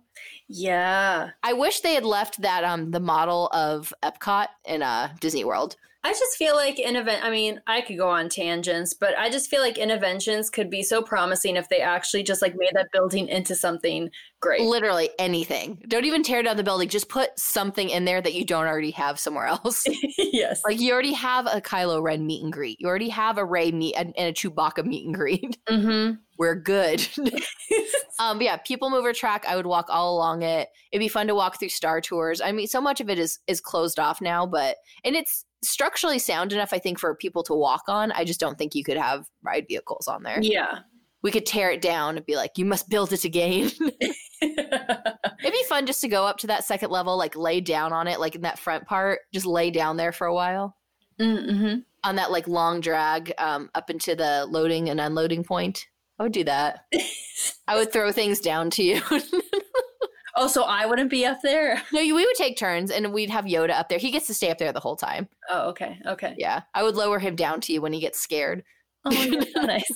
Yeah.
I wish they had left that um the model of Epcot in uh Disney World.
I just feel like Interven- I mean, I could go on tangents, but I just feel like Interventions could be so promising if they actually just like made that building into something great.
Literally anything. Don't even tear down the building. Just put something in there that you don't already have somewhere else.
Yes.
Like you already have a Kylo Ren meet and greet. You already have a Rey meet and, and a Chewbacca meet and greet.
Mm-hmm.
We're good. um, but yeah, People Mover track. I would walk all along it. It'd be fun to walk through Star Tours. I mean, so much of it is is closed off now, but and it's structurally sound enough, I think, for people to walk on. I just don't think you could have ride vehicles on there.
Yeah.
We could tear it down and be like, you must build it again. It'd be fun just to go up to that second level, like lay down on it, like in that front part, just lay down there for a while
Mm-hmm.
on that like long drag um, up into the loading and unloading point. I would do that. I would throw things down to you.
Oh, so I wouldn't be up there?
No, we would take turns and we'd have Yoda up there. He gets to stay up there the whole time.
Oh, okay. Okay.
Yeah. I would lower him down to you when he gets scared.
Oh, my God, nice.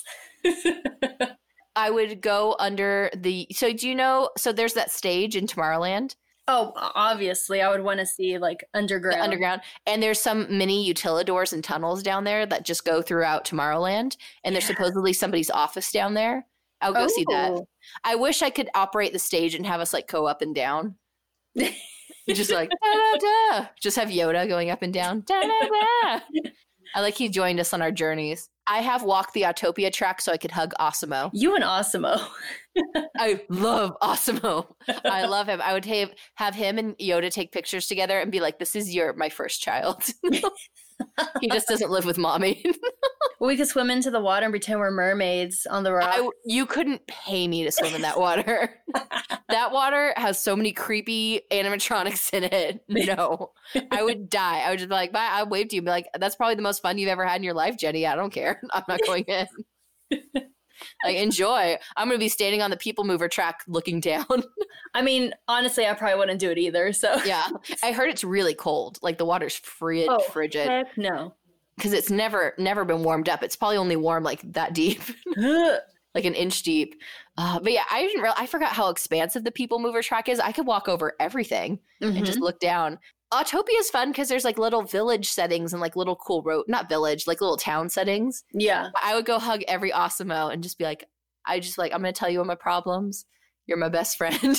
I would go under the. So, do you know? So, there's that stage in Tomorrowland.
Oh, obviously, I would want to see like underground.
The underground. And there's some mini utilidors and tunnels down there that just go throughout Tomorrowland. And there's
Yeah.
supposedly somebody's office down there. I'll go see that.
Oh.
I wish I could operate the stage and have us like go up and down. Just like, da, da, da. Just have Yoda going up and down. Da, da, da. I like he joined us on our journeys. I have walked the Autopia track so I could hug Osimo.
You and Osimo.
I love Osimo. I love him. I would have, have him and Yoda take pictures together and be like, this is your my first child. He just doesn't live with mommy.
We could swim into the water and pretend we're mermaids on the rock.
I, you couldn't pay me to swim in that water. That water has so many creepy animatronics in it. No, I would die. I would just be like, bye. I'd wave to you and be like, that's probably the most fun you've ever had in your life, Jenny. I don't care. I'm not going in. Like, enjoy. I'm going to be standing on the People Mover track looking down.
I mean, honestly, I probably wouldn't do it either. So
Yeah. I heard it's really cold. Like the water's frid-
Oh,
frigid.
heck no.
Because it's never never been warmed up. It's probably only warm like that deep. like an inch deep. Uh, but yeah, I didn't real I forgot how expansive the People Mover track is. I could walk over everything
Mm-hmm.
and just look down. Autopia is fun because there's like little village settings and like little cool road, not village, like little town settings.
Yeah.
I would go hug every Osimo and just be like, I just like, I'm going to tell you all my problems. You're my best friend.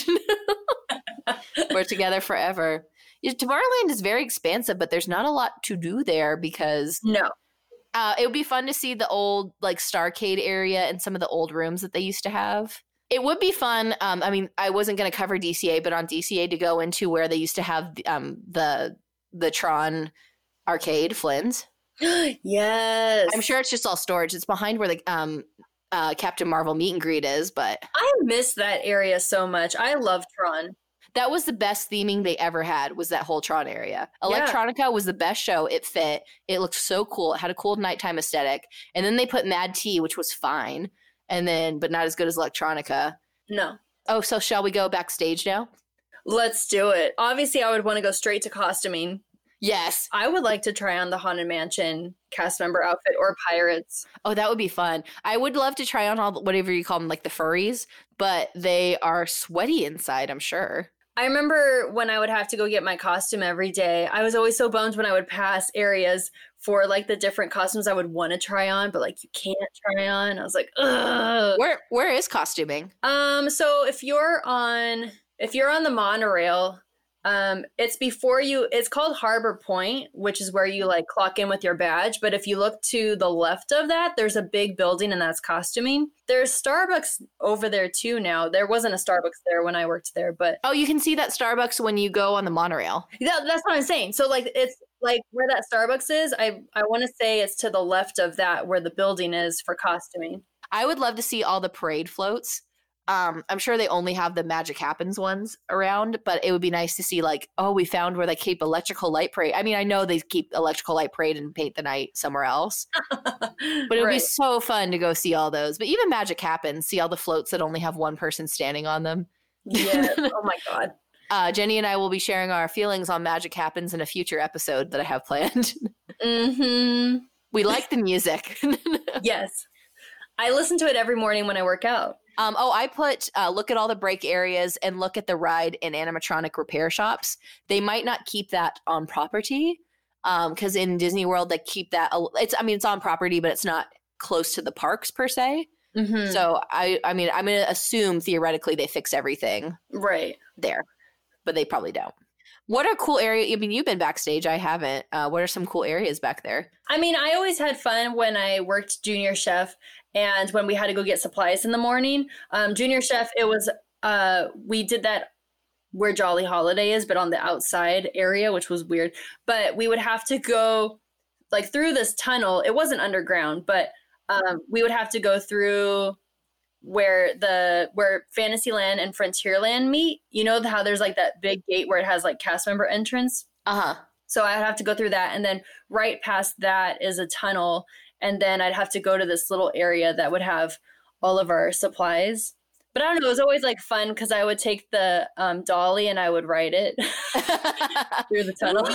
We're together forever. Yeah, Tomorrowland is very expansive, but there's not a lot to do there because
No.
uh, it would be fun to see the old like Starcade area and some of the old rooms that they used to have. It would be fun. Um, I mean, I wasn't going to cover D C A, but on D C A to go into where they used to have um, the the Tron arcade, Flynn's.
Yes.
I'm sure it's just all storage. It's behind where the um, uh, Captain Marvel meet and greet is, but
I miss that area so much. I love Tron.
that was the best theming they ever had, was that whole Tron area.
Yeah.
Electronica was the best show. It fit. It looked so cool. It had a cool nighttime aesthetic. And then they put Mad T, which was fine, and then but not as good as Electronica.
No.
Oh, so shall we go backstage now?
Let's do it. Obviously, I would want to go straight to costuming.
Yes.
I would like to try on the Haunted Mansion cast member outfit or Pirates.
Oh, that would be fun. I would love to try on all the, whatever you call them, like the furries, but they are sweaty inside, I'm sure.
I remember when I would have to go get my costume every day, I was always so bummed when I would pass areas for like the different costumes I would want to try on, but like you can't try on. I was like, ugh.
Where where is costuming?
Um, so if you're on if you're on the monorail, um, it's before you it's called Harbor Point, which is where you like clock in with your badge. But if you look to the left of that, there's a big building and that's costuming. There's Starbucks over there too now. There wasn't a Starbucks there when I worked there, but
Oh, you can see that Starbucks when you go on the monorail.
that, that's what I'm saying. So like it's like where that Starbucks is, I I want to say it's to the left of that where the building is for costuming.
I would love to see all the parade floats. Um, I'm sure they only have the Magic Happens ones around, but it would be nice to see like, oh, we found where they keep Electrical Light Parade. I mean, I know they keep Electrical Light Parade and Paint the Night somewhere else, but it would
Right.
be so fun to go see all those. But even Magic Happens, see all the floats that only have one person standing on them.
Yeah. Oh my God.
Uh, Jenny and I will be sharing our feelings on Magic Happens in a future episode that I have planned.
Mm-hmm.
We like the music.
Yes. I listen to it every morning when I work out.
Um, oh, I put uh, look at all the break areas and look at the ride and animatronic repair shops. They might not keep that on property because um, in Disney World they keep that. It's I mean it's on property, but it's not close to the parks per se.
Mm-hmm.
So I I mean I'm going to assume theoretically they fix everything
Right.
there, but they probably don't. What are cool areas? I mean, you've been backstage. I haven't. Uh, what are some cool areas back there?
I mean, I always had fun when I worked Junior Chef and when we had to go get supplies in the morning. Um, Junior Chef, it was, uh, we did that where Jolly Holiday is, but on the outside area, which was weird. But we would have to go like through this tunnel. It wasn't underground, but um, we would have to go through where the where Fantasyland and Frontierland meet. You know how there's like that big gate where it has like cast member entrance?
Uh-huh.
So I'd have to go through that, and then right past that is a tunnel, and then I'd have to go to this little area that would have all of our supplies. But I don't know, it was always like fun because I would take the um, dolly and I would ride it through the tunnel.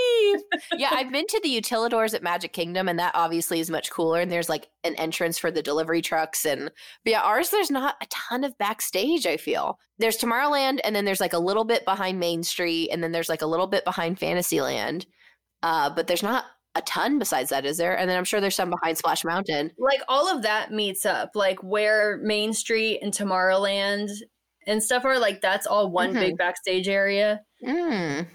Yeah, I've been to the Utilidors at Magic Kingdom, and that obviously is much cooler. And there's like an entrance for the delivery trucks. And but yeah, ours, there's not a ton of backstage, I feel. There's Tomorrowland, and then there's like a little bit behind Main Street, and then there's like a little bit behind Fantasyland. Uh, but there's not a ton besides that, is there? And then I'm sure there's some behind Splash Mountain.
Like all of that meets up, like where Main Street and Tomorrowland and stuff are, like that's all one
Mhm.
big backstage area.
Mm.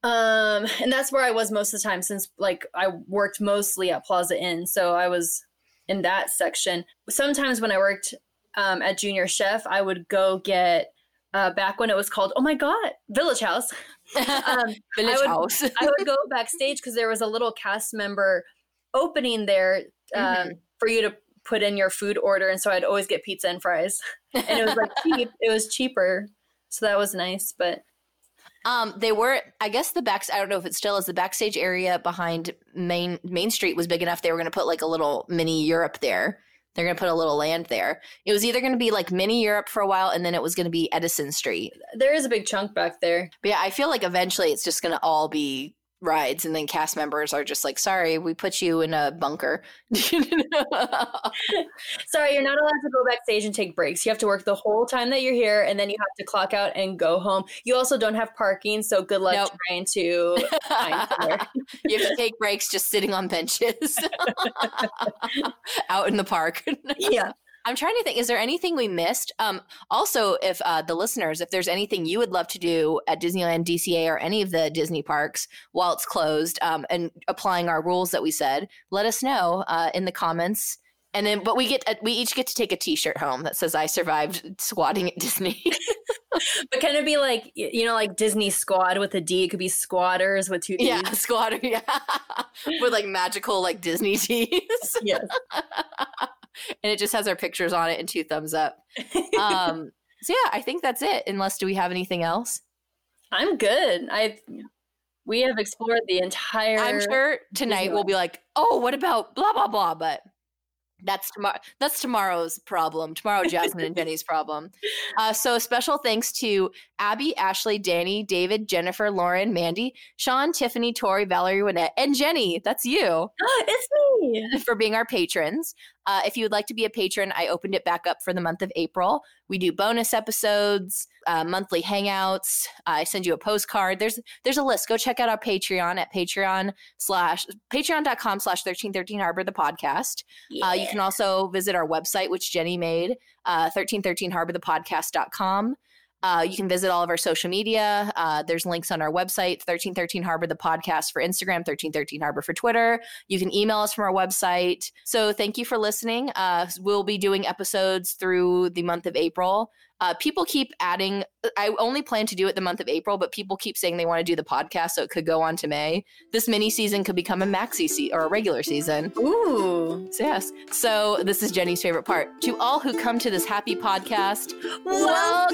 Um, and that's where I was most of the time since like I worked mostly at Plaza Inn. So I was in that section. Sometimes when I worked um, at Junior Chef, I would go get uh, back when it was called, oh my God, Village House. Um,
Village
I would,
House.
I would go backstage because there was a little cast member opening there um,
Mhm.
for you to put in your food order. And so I'd always get pizza and fries. And it was like cheap. It was cheaper. So that was nice. But
Um, they were, I guess the back, I don't know if it still is, the backstage area behind Main Main Street was big enough they were going to put like a little mini Europe there. They're going to put a little land there. It was either going to be like mini Europe for a while, and then it was going to be Edison Street.
there is a big chunk back there.
But yeah, I feel like eventually it's just going to all be rides, and then cast members are just like, sorry, we put you in a bunker.
Sorry, you're not allowed to go backstage and take breaks. You have to work the whole time that you're here, and then you have to clock out and go home. You also don't have parking, so good luck nope. trying to find somewhere.
You have to take breaks just sitting on benches out in the park.
Yeah.
I'm trying to think, is there anything we missed? Um, also, if uh, the listeners, if there's anything you would love to do at Disneyland, D C A, or any of the Disney parks while it's closed um, and applying our rules that we said, let us know uh, in the comments. And then, but we get, a, we each get to take a t-shirt home that says I survived squatting at Disney.
But can it be like, you know, like Disney Squad with a D? It could be squatters with two D's.
Yeah, squatter, yeah. With like magical like Disney tees.
Yes.
And it just has our pictures on it and two thumbs up. Um, so yeah, I think that's it. Unless, do we have anything else?
I'm good. I we have explored the entire.
I'm sure tonight we'll be like, oh, what about blah blah blah? But that's tomorrow. That's tomorrow's problem. Tomorrow, Jasmine and Jenny's problem. Uh, so special thanks to Abby, Ashley, Danny, David, Jennifer, Lauren, Mandy, Sean, Tiffany, Tori, Valerie, Winnette, and Jenny. That's you.
It's me.
For being our patrons. Uh, if you would like to be a patron, I opened it back up for the month of April. We do bonus episodes, uh, monthly hangouts. I send you a postcard. There's there's a list. Go check out our Patreon at Patreon slash patreon.com slash 1313 Harbor the podcast. Yeah. Uh, you can also visit our website, which Jenny made, uh, thirteen thirteen harbor the podcast dot com. Uh, you can visit all of our social media. Uh, there's links on our website, thirteen thirteen Harbor the podcast for Instagram, thirteen thirteen Harbor for Twitter. You can email us from our website. So thank you for listening. Uh, we'll be doing episodes through the month of April. Uh, people keep adding, I only plan to do it the month of April, but people keep saying they want to do the podcast, so it could go on to May. This mini season could become a maxi se- or a regular season.
Ooh.
So yes. So this is Jenny's favorite part. To all who come to this happy podcast, whoa!